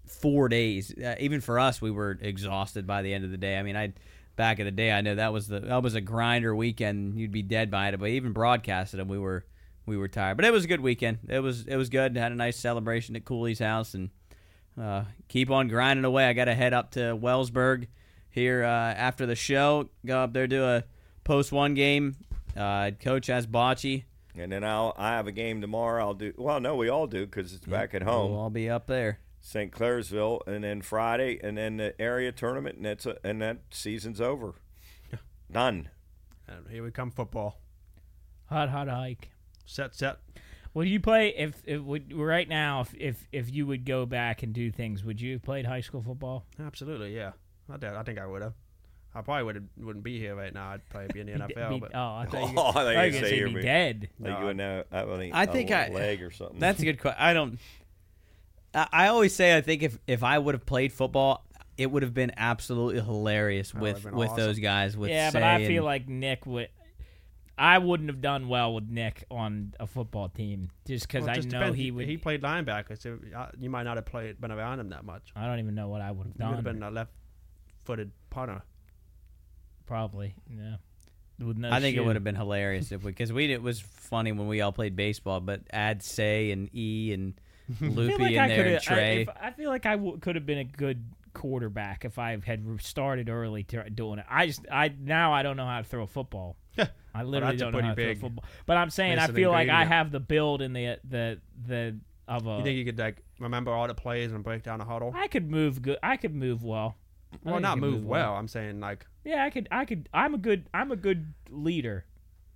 S2: four days. Uh, even for us, we were exhausted by the end of the day. I mean, I back in the day, I know that was the that was a grinder weekend. You'd be dead by it. But even broadcasted them, we were we were tired. But it was a good weekend. It was it was good. Had a nice celebration at Cooley's house, and uh, keep on grinding away. I got to head up to Wellsburg here uh, after the show. Go up there, do a post one game. Uh, Coach has bocce.
S1: And then I'll I have a game tomorrow. I'll do well. No, we all do because it's back at home.
S2: We'll all be up there.
S1: Saint Clairsville, and then Friday, and then the area tournament, and that's a, and that season's over. Done.
S3: And here we come, football.
S4: Hot, hot hike.
S3: Set, set.
S4: Would you play if, if would, right now? If, if if you would go back and do things, would you have played high school football?
S3: Absolutely, yeah. I, did. I think I would have. I probably would wouldn't be here right now. I'd probably be in the N F L.
S4: Be,
S3: but
S4: oh, I thought you,
S1: Oh, I thought you
S4: I
S1: were
S4: thought you were
S1: gonna
S4: gonna
S1: say
S4: say
S1: you're
S4: be
S1: be-
S4: dead.
S1: Like
S3: No,
S1: you would know, I, think,
S2: I think
S1: a
S2: I-
S1: leg or something.
S2: That's a good question. I don't. I I always say I think if, if I would have played football, it would have been absolutely hilarious
S3: That
S2: with
S3: would've been
S2: with
S3: awesome.
S2: those guys. With
S4: Yeah, but
S2: Say
S4: I
S2: and-
S4: feel like Nick would. I wouldn't have done well with Nick on a football team just because
S3: Well, it
S4: I
S3: just
S4: know
S3: depends.
S4: he would.
S3: He played linebacker, so uh, you might not have played been around him that much.
S4: I don't even know what I would have
S3: You would have
S4: done.
S3: been a left-footed punter.
S4: Probably, yeah. With no
S2: I think it
S4: shoe.
S2: would have been hilarious if we because we it was funny when we all played baseball, but add Say and E and
S4: I feel
S2: Loopy
S4: like
S2: in
S4: I
S2: there
S4: coulda-
S2: and Trey.
S4: I, if, I feel like I w- could have been a good quarterback if I had started early to doing it. I just I now I don't know how to throw a football. I literally
S3: that's a
S4: don't know
S3: pretty
S4: how to
S3: big
S4: throw a football. But I'm saying I
S3: missing
S4: feel like I
S3: ingredient.
S4: have the build and the the the of a.
S3: You think you could like remember all the plays and break down a huddle?
S4: I could move good. I could move well. I
S3: Well,
S4: think I
S3: not
S4: could
S3: move well. I'm saying like
S4: Yeah, I could. I could. I'm a good. I'm a good leader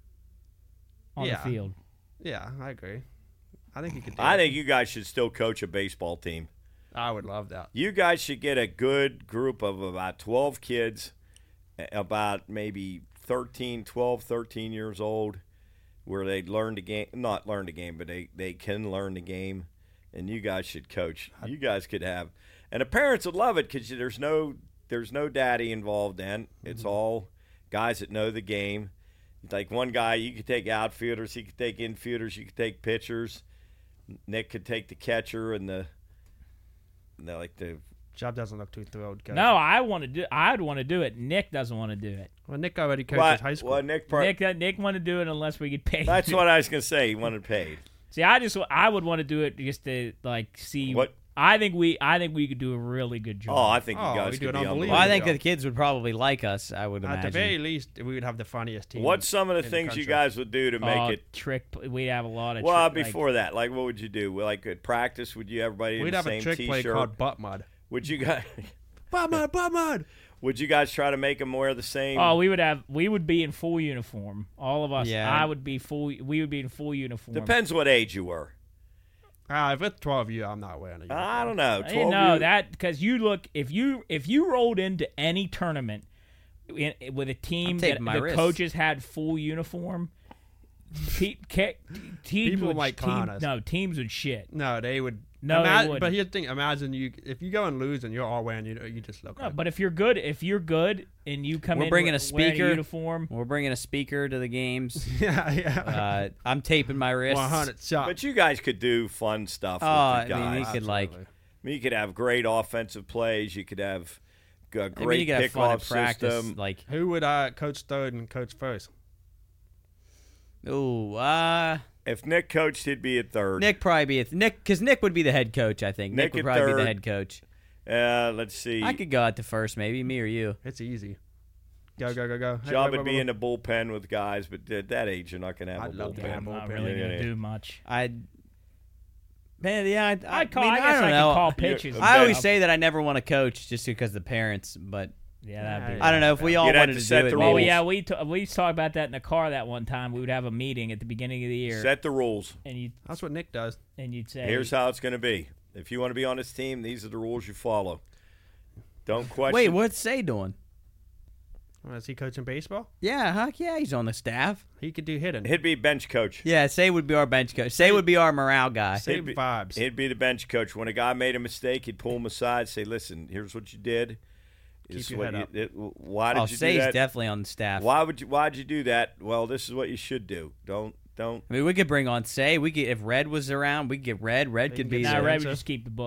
S4: on
S3: Yeah.
S4: the field.
S3: yeah, I agree. I think you could. Do
S1: I
S3: it.
S1: think you guys should still coach a baseball team.
S3: I would love that.
S1: You guys should get a good group of about twelve kids, about maybe thirteen, twelve, thirteen years old, where they learn the game, not learn the game, but they, they can learn the game, and you guys should coach. You guys could have, and the parents would love it because there's no there's no daddy involved then. It's all guys that know the game. Like one guy, you could take outfielders, he could take infielders, you could take pitchers. Nick could take the catcher and the, the like the
S3: Job doesn't look too thrilled. Coach.
S4: No, I want to do. I'd want to do it. Nick doesn't want to do it.
S3: Well, Nick already coaches
S1: What?
S3: high school.
S1: Well, Nick, Par-
S4: Nick, uh, Nick want to do it unless we get paid.
S1: that's what I was gonna say. He wanted paid.
S4: See, I just I would want to do it just to like see
S1: What?
S4: I think we I think we could do a really good job.
S1: Oh, I think you
S3: Oh,
S1: guys
S3: we
S1: could
S3: do an
S1: be
S3: unbelievable
S2: Well, I
S1: unbelievable.
S2: think the kids would probably like us. I would
S3: At
S2: imagine.
S3: the very least, we would have the funniest team.
S1: What's some of the
S3: in the
S1: things you
S3: country.
S1: guys would do to make
S4: Oh,
S1: it?
S4: trick. We have a lot of.
S1: Well,
S4: trick,
S1: before that, like, what would you do? Well, Like at practice, would you everybody in
S3: We'd
S1: the
S3: have
S1: same
S3: a trick play
S1: T-shirt?
S3: called butt mud.
S1: Would you guys?
S3: Butt mud, butt mud.
S1: Would you guys try to make them wear the same?
S4: Oh, we would have. We would be in full uniform. All of us.
S2: Yeah.
S4: I would be full. We would be in full uniform.
S1: Depends what age you were.
S3: Ah, if it's twelve you, I'm not wearing it.
S1: I don't know.
S4: I
S1: twelve
S4: know
S1: years-
S4: that because you look if you if you rolled into any tournament in, with a team
S2: I'm
S4: that
S2: taping my
S4: the
S2: wrists.
S4: coaches had full uniform, te- ke- teams
S3: People
S4: would
S3: might
S4: team-
S3: clown us.
S4: no teams would shit.
S3: No, they would.
S4: No, they
S3: Ima-
S4: wouldn't.
S3: But here's the thing: imagine you if you go and lose and you're all wearing, you you just look.
S4: No,
S3: like,
S4: but if you're good, if you're good and you come
S2: We're
S4: in
S2: bringing
S4: we-
S2: a
S4: wearing
S2: speaker.
S4: uniform,
S2: We're bringing a speaker to the games.
S3: yeah, yeah.
S2: uh, I'm taping my wrists.
S3: One hundred shot.
S1: But you guys could do fun stuff
S2: Oh,
S1: with
S2: I
S1: the
S2: mean,
S1: guys.
S2: you could like.
S3: Absolutely.
S1: I mean, you could have great offensive plays. You could have a
S2: I mean,
S1: great
S2: you could have fun at
S1: pickoff
S2: practice.
S1: system.
S2: Like,
S3: Who would uh, coach third and coach first?
S2: ooh, uh,
S1: If Nick coached, he'd be at third.
S2: Nick probably be a Nick because Nick would be the head coach. I think Nick,
S1: Nick
S2: would
S1: at
S2: probably be the
S1: third.
S2: head coach.
S1: Uh, let's see.
S2: I could go out to first, maybe me or you.
S3: It's easy. Go go go go. Hey,
S1: Job
S3: wait,
S1: would
S3: wait,
S1: be
S3: wait.
S1: in the bullpen with guys, but at that age, you're not going to have
S3: I'd
S1: a
S3: love to
S1: bullpen.
S3: have
S4: I'm
S3: a
S4: not
S3: bullpen.
S4: really
S1: Yeah,
S4: gonna
S1: yeah.
S4: do much.
S2: I, man, yeah, I, I,
S4: I call.
S2: mean,
S4: I, guess
S2: I
S4: I,
S2: don't
S4: can
S2: know.
S4: call pitches.
S1: Yeah,
S2: I
S1: bet.
S2: always say that I never want to coach just because of the parents, but
S4: yeah, that'd be.
S3: Yeah,
S2: I don't know if we all
S1: You'd have
S2: wanted
S1: to
S2: to,
S1: set
S2: do it.
S1: the
S2: maybe.
S4: Well,
S1: rules.
S4: yeah, we t- we talked about that in the car that one time. We would have a meeting at the beginning of the year,
S1: Set the rules.
S4: and you
S3: That's what Nick does.
S4: and you'd say,
S1: Here's how it's going to be. If you want to be on this team, these are the rules you follow. Don't question.
S2: Wait, what's Say doing?
S3: Oh, is he coaching baseball?
S2: Yeah, heck yeah, he's on the staff.
S3: He could do hitting.
S1: He'd be bench coach.
S2: Yeah, Say would be our bench coach. Say would be our morale guy.
S3: Same
S1: He'd be-
S3: vibes.
S1: He'd be the bench coach. When a guy made a mistake, he'd pull him aside, say, "Listen, here's what you did. This is
S3: your
S1: what
S3: head
S1: you-
S3: up."
S1: it- why did
S2: Oh,
S1: you do
S2: Say's
S1: that?
S2: definitely on the staff.
S1: Why would you? Why'd you do that? Well, this is what you should do. Don't don't.
S2: I mean, we could bring on Say. We could if Red was around, we could get Red. Red
S3: They
S2: could
S3: can
S2: be
S3: get
S4: "Nah,
S2: the,
S3: Red-
S4: Red
S3: answer.
S4: would just keep the book."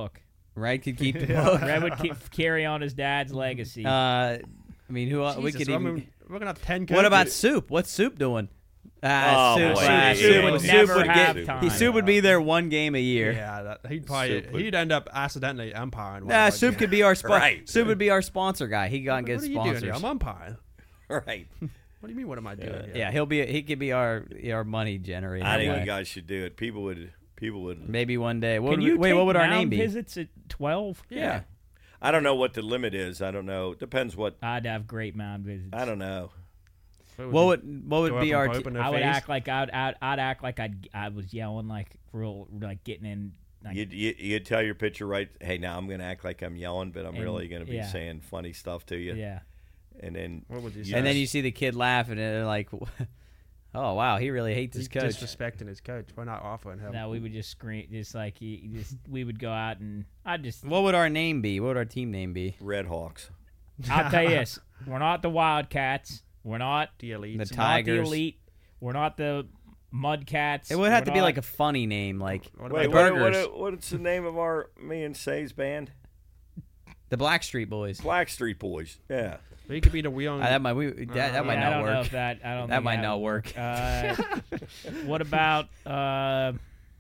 S2: Red could keep the book.
S4: Red would keep, carry on his dad's legacy.
S2: Uh, I mean, who else? We
S3: Jesus,
S2: could
S3: I
S2: even.
S3: mean, we're gonna have ten. Coaches.
S2: What about Soup? What's Soup doing? Ah,
S1: Oh,
S2: Soup,
S1: boy.
S2: Soup,
S1: Soup
S2: Soup
S1: would
S2: would,
S4: never
S2: Soup would
S4: have
S2: get.
S4: time.
S2: He Soup would be there one game a year.
S3: Yeah, that, he'd probably
S1: Soup would-
S3: he'd end up accidentally umpiring. one
S2: Nah,
S3: of our
S2: Soup
S3: games.
S2: could be our sponsor.
S1: Right.
S2: Soup would be our sponsor guy. He got and
S3: What
S2: get
S3: are you doing here?
S2: sponsors.
S3: I'm umpiring.
S1: Right.
S3: What do you mean? What am I doing? here?
S2: Yeah, he'll be. He could be our our money generator.
S1: I think
S2: guy.
S1: you guys should do it. People would. People would.
S2: Maybe one day. What
S4: Can
S2: would
S4: you
S2: we, wait,
S4: take
S2: what would our
S4: mound
S2: name be?
S4: visits at twelve?
S1: Yeah. I don't know what the limit is. I don't know. Depends what.
S4: I'd have great mound visits.
S1: I don't know.
S3: What
S2: What
S3: you-
S2: would what
S3: go
S2: would be
S3: up
S2: our?
S3: and
S2: T-
S3: poke in their
S4: I would
S3: face?
S4: act like I'd, I'd I'd act like I I was yelling like real like getting in. Like,
S1: You'd, you, you'd tell your pitcher, right, hey, now I'm going to act like I'm yelling, but I'm
S4: And-
S1: really going to be
S4: yeah.
S1: saying funny stuff to you.
S4: yeah.
S1: And then,
S3: What would you
S1: you
S3: say?
S2: and then
S1: just-
S2: you see the kid laughing and they're like, "Oh wow, he really hates his
S3: He's
S2: coach."
S3: disrespecting his coach. We're not offering him.
S4: No, we would just scream, just like he, just we would go out and I just.
S2: What would our name be? What would our team name be?
S1: Red Hawks.
S4: I'll tell you this: we're not the Wildcats. We're not
S3: the elite.
S2: The
S4: we're not the
S2: Tigers.
S4: elite. We're not the Mudcats.
S2: It would have
S4: We're
S2: to be
S4: not-
S2: like a funny name, like
S3: What
S1: Wait,
S3: about
S1: what,
S2: Burgers.
S1: what, what's the name of our, me and Say's band?
S2: the Blackstreet Boys.
S1: Blackstreet Boys. Yeah.
S3: We could be the wheel.
S2: Uh, that might we, that, that
S3: Uh,
S2: might
S4: Yeah, I
S2: not
S4: don't know
S2: work.
S4: if that. I don't.
S2: That
S4: think
S2: might
S4: that
S2: not
S4: would
S2: work.
S4: Uh, what about? Uh,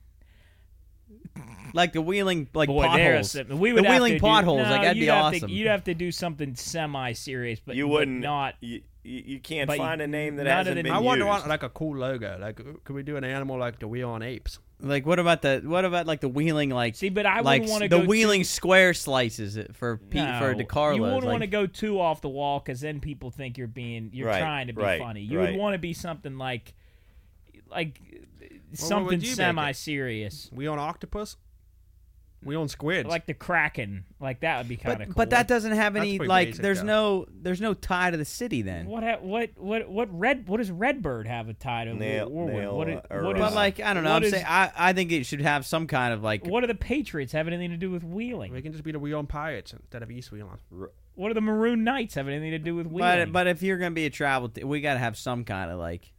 S2: Like the wheeling, like
S4: boy,
S2: potholes.
S4: there's some- we would
S2: the
S4: have
S2: wheeling
S4: to do-
S2: potholes,
S4: no,
S2: like that'd
S4: you'd
S2: be
S4: have
S2: awesome.
S4: To, you'd have to do something semi-serious, but
S1: You
S4: but
S1: wouldn't.
S4: not.
S1: You, you, you can't
S4: but
S1: find a name that
S4: none of
S1: hasn't
S4: the-
S1: been
S3: I want to
S1: used.
S3: want like a cool logo. Like, could we do an animal like the wheel on apes?
S2: Like what about the what about like the wheeling like
S4: See, but I
S2: like
S4: wouldn't want to
S2: the
S4: go
S2: wheeling
S4: Too,
S2: square slices for Pete for
S4: no,
S2: DeCarlo.
S4: You wouldn't
S2: like,
S4: want to go too off the wall because then people think you're being you're
S1: Right,
S4: trying to be
S1: right,
S4: funny. You
S1: right.
S4: would want to be something like like
S3: what
S4: something
S3: would you make it?
S4: semi-serious.
S3: Wheel on octopus? Wheel on squids?
S4: Like the Kraken, like that would be kind
S2: but
S4: of cool.
S2: but that doesn't have
S3: That's
S2: any
S3: pretty
S2: like.
S3: basic,
S2: there's
S3: though.
S2: no there's no tie to the city then.
S4: what ha- what what what red what does Redbird have a tie to?
S1: Nail-
S4: War- War-
S1: nail,
S4: what,
S1: uh,
S4: is-
S1: or,
S4: what
S1: uh,
S2: But
S4: is-
S2: like I don't know.
S4: what
S2: I'm
S4: is-
S2: saying I I think it should have some kind of like.
S4: what do the Patriots have anything to do with wheeling?
S3: we can just be the wheel on pirates instead of East wheel on.
S4: What do the Maroon Knights have anything to do with wheeling?
S2: But but if you're gonna be a travel, t- we got to have some kind of like.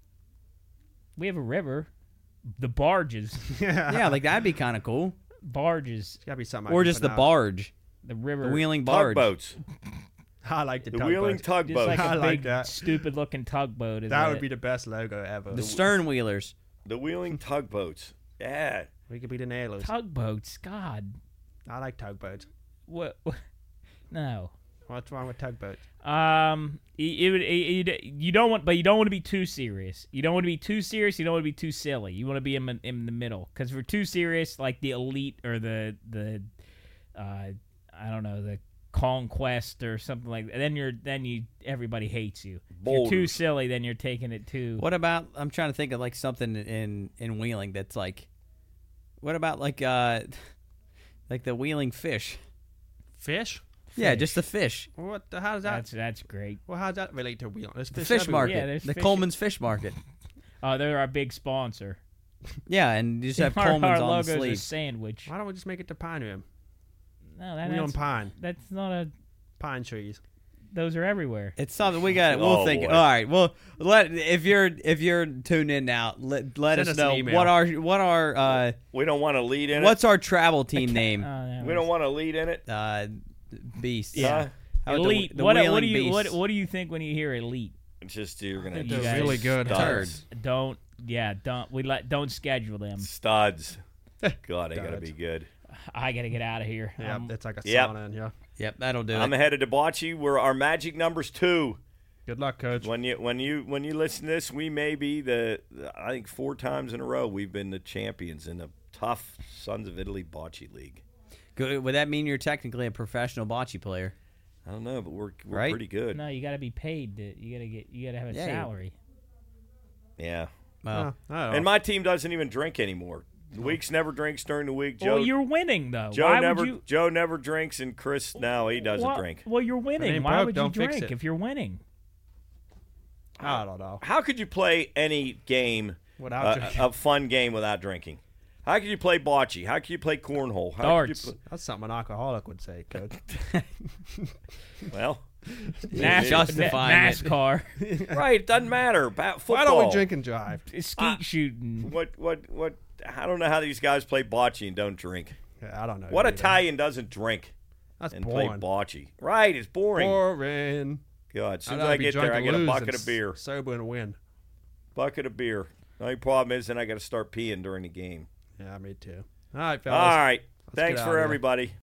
S4: we have a river, the barges,
S2: Yeah, like that'd be kind of cool.
S4: barges,
S3: It's gotta be something. I
S2: Or
S3: can
S2: just the
S3: pronounce.
S2: barge,
S4: the river.
S2: the wheeling barge.
S1: Tugboats.
S3: I like the,
S1: The
S3: tugboat.
S1: wheeling
S4: Just
S1: tugboat.
S4: like a
S3: I like
S4: big,
S3: that.
S4: stupid-looking tugboat. Is
S3: That
S4: it?
S3: would be the best logo ever.
S2: The stern wheelers.
S1: The wheeling tugboats. Yeah.
S3: we could be the nailers.
S4: tugboats. God,
S3: I like tugboats.
S4: what? what- No.
S3: What's wrong with tugboats?
S4: Um, it, it would. It, it, you don't want, but you don't want to be too serious. You don't want to be too serious. You don't want to be too silly. You want to be in in the middle. Because if we're too serious, like the elite or the the, uh, I don't know, the conquest or something like that, then you're then you everybody hates you. If you're too
S1: Boulders.
S4: silly, then you're taking it too.
S2: What about? I'm trying to think of like something in in wheeling that's like. What about like uh, like the wheeling fish?
S3: Fish?
S2: Yeah,
S4: Fish.
S2: just the fish.
S3: What? The, how does that?
S4: That's that's great.
S3: well, how does that relate to wheel? There's
S2: The
S3: fish,
S2: fish
S3: everywhere.
S2: market.
S4: Yeah, there's
S2: the
S4: fish-
S2: Coleman's Fish Market.
S4: Oh, they're our big sponsor.
S2: Yeah, and you just have
S4: our,
S2: Coleman's
S4: our
S2: on
S4: logo's
S2: the
S4: a
S2: sleeve.
S4: sandwich.
S3: Why don't we just make it the pine room?
S4: No, that,
S3: Wheel on
S4: that's,
S3: pine.
S4: that's not a.
S3: Pine trees.
S4: Those are everywhere.
S2: It's something we got. We'll
S1: Oh,
S2: think.
S1: boy.
S2: All right. Well, let if you're if you're tuned in now, let let
S3: Send
S2: us
S3: us an
S2: know
S3: email.
S2: what our what our uh
S1: We don't want to lead in
S2: what's our travel team
S4: Oh,
S2: name?
S4: no,
S1: it. We don't want to lead in it.
S2: Uh, Beast.
S1: Yeah.
S2: How about the-
S4: elite.
S2: the
S4: what,
S2: Wheeling
S4: what do you what,
S2: Beasts?
S4: what do you think when you hear elite?
S1: It's just you're gonna.
S3: think
S4: they're
S1: just
S4: really
S3: good.
S1: Studs.
S4: Don't yeah don't we let don't schedule them.
S1: Studs. God, they gotta
S3: Studs.
S1: be good.
S4: I gotta get out of here.
S3: Yeah,
S4: Um,
S3: it's like a
S1: Yep.
S3: sauna in here.
S2: Yep, that'll do
S1: I'm
S2: it.
S1: ahead of Debauchy. We're our magic numbers two.
S3: Good luck, coach.
S1: When you when you when you listen to this, we may be the I think four times in a row we've been the champions in the tough Sons of Italy bocce league.
S2: Good. Would that mean you're technically a professional bocce player?
S1: I don't know, but we're we're
S2: Right?
S1: pretty good.
S4: no, you gotta be paid. To, you gotta get. You gotta have a
S2: Yeah, you-
S4: salary.
S1: Yeah.
S2: Well,
S3: Oh, I don't know.
S1: And my team doesn't even drink anymore. The Weeks never drinks during the week. Joe
S4: Well, you're winning though.
S1: Joe
S4: Why
S1: never
S4: would you?
S1: Joe never drinks, and Chris now he doesn't
S4: well,
S1: drink.
S4: Well, you're winning.
S3: ain't
S4: Why
S3: broke,
S4: would you
S3: don't fix
S4: drink
S3: it.
S4: if you're winning?
S3: I don't know.
S1: How could you play any game,
S3: Without
S1: uh,
S3: drinking.
S1: a fun game, without drinking? How could you play bocce? How could you play cornhole? How
S4: Darts.
S1: Could you
S3: That's something an alcoholic would say, coach.
S1: play, well,
S4: Nas-
S2: justifying it.
S4: NASCAR,
S1: right. It doesn't matter. Ba- football.
S3: Why don't we drink and drive?
S4: skeet shooting.
S1: What? What? What? I don't know how these guys play bocce and don't drink.
S3: Yeah, I don't know.
S1: What
S3: either.
S1: Italian doesn't drink
S3: That's
S1: and
S3: boring.
S1: play bocce? Right, it's boring.
S3: Boring.
S1: God, as soon as
S3: I'd
S1: I
S3: be
S1: get
S3: drunk
S1: there, I
S3: and
S1: get a
S3: lose
S1: bucket
S3: and
S1: of beer.
S3: s- Sober and win.
S1: Bucket of beer. The only problem is then I got to start peeing during the game.
S3: Yeah, me too. All right,
S1: All
S3: fellas.
S1: right.
S3: Let's get
S1: Thanks
S3: out
S1: for
S3: of here.
S1: everybody.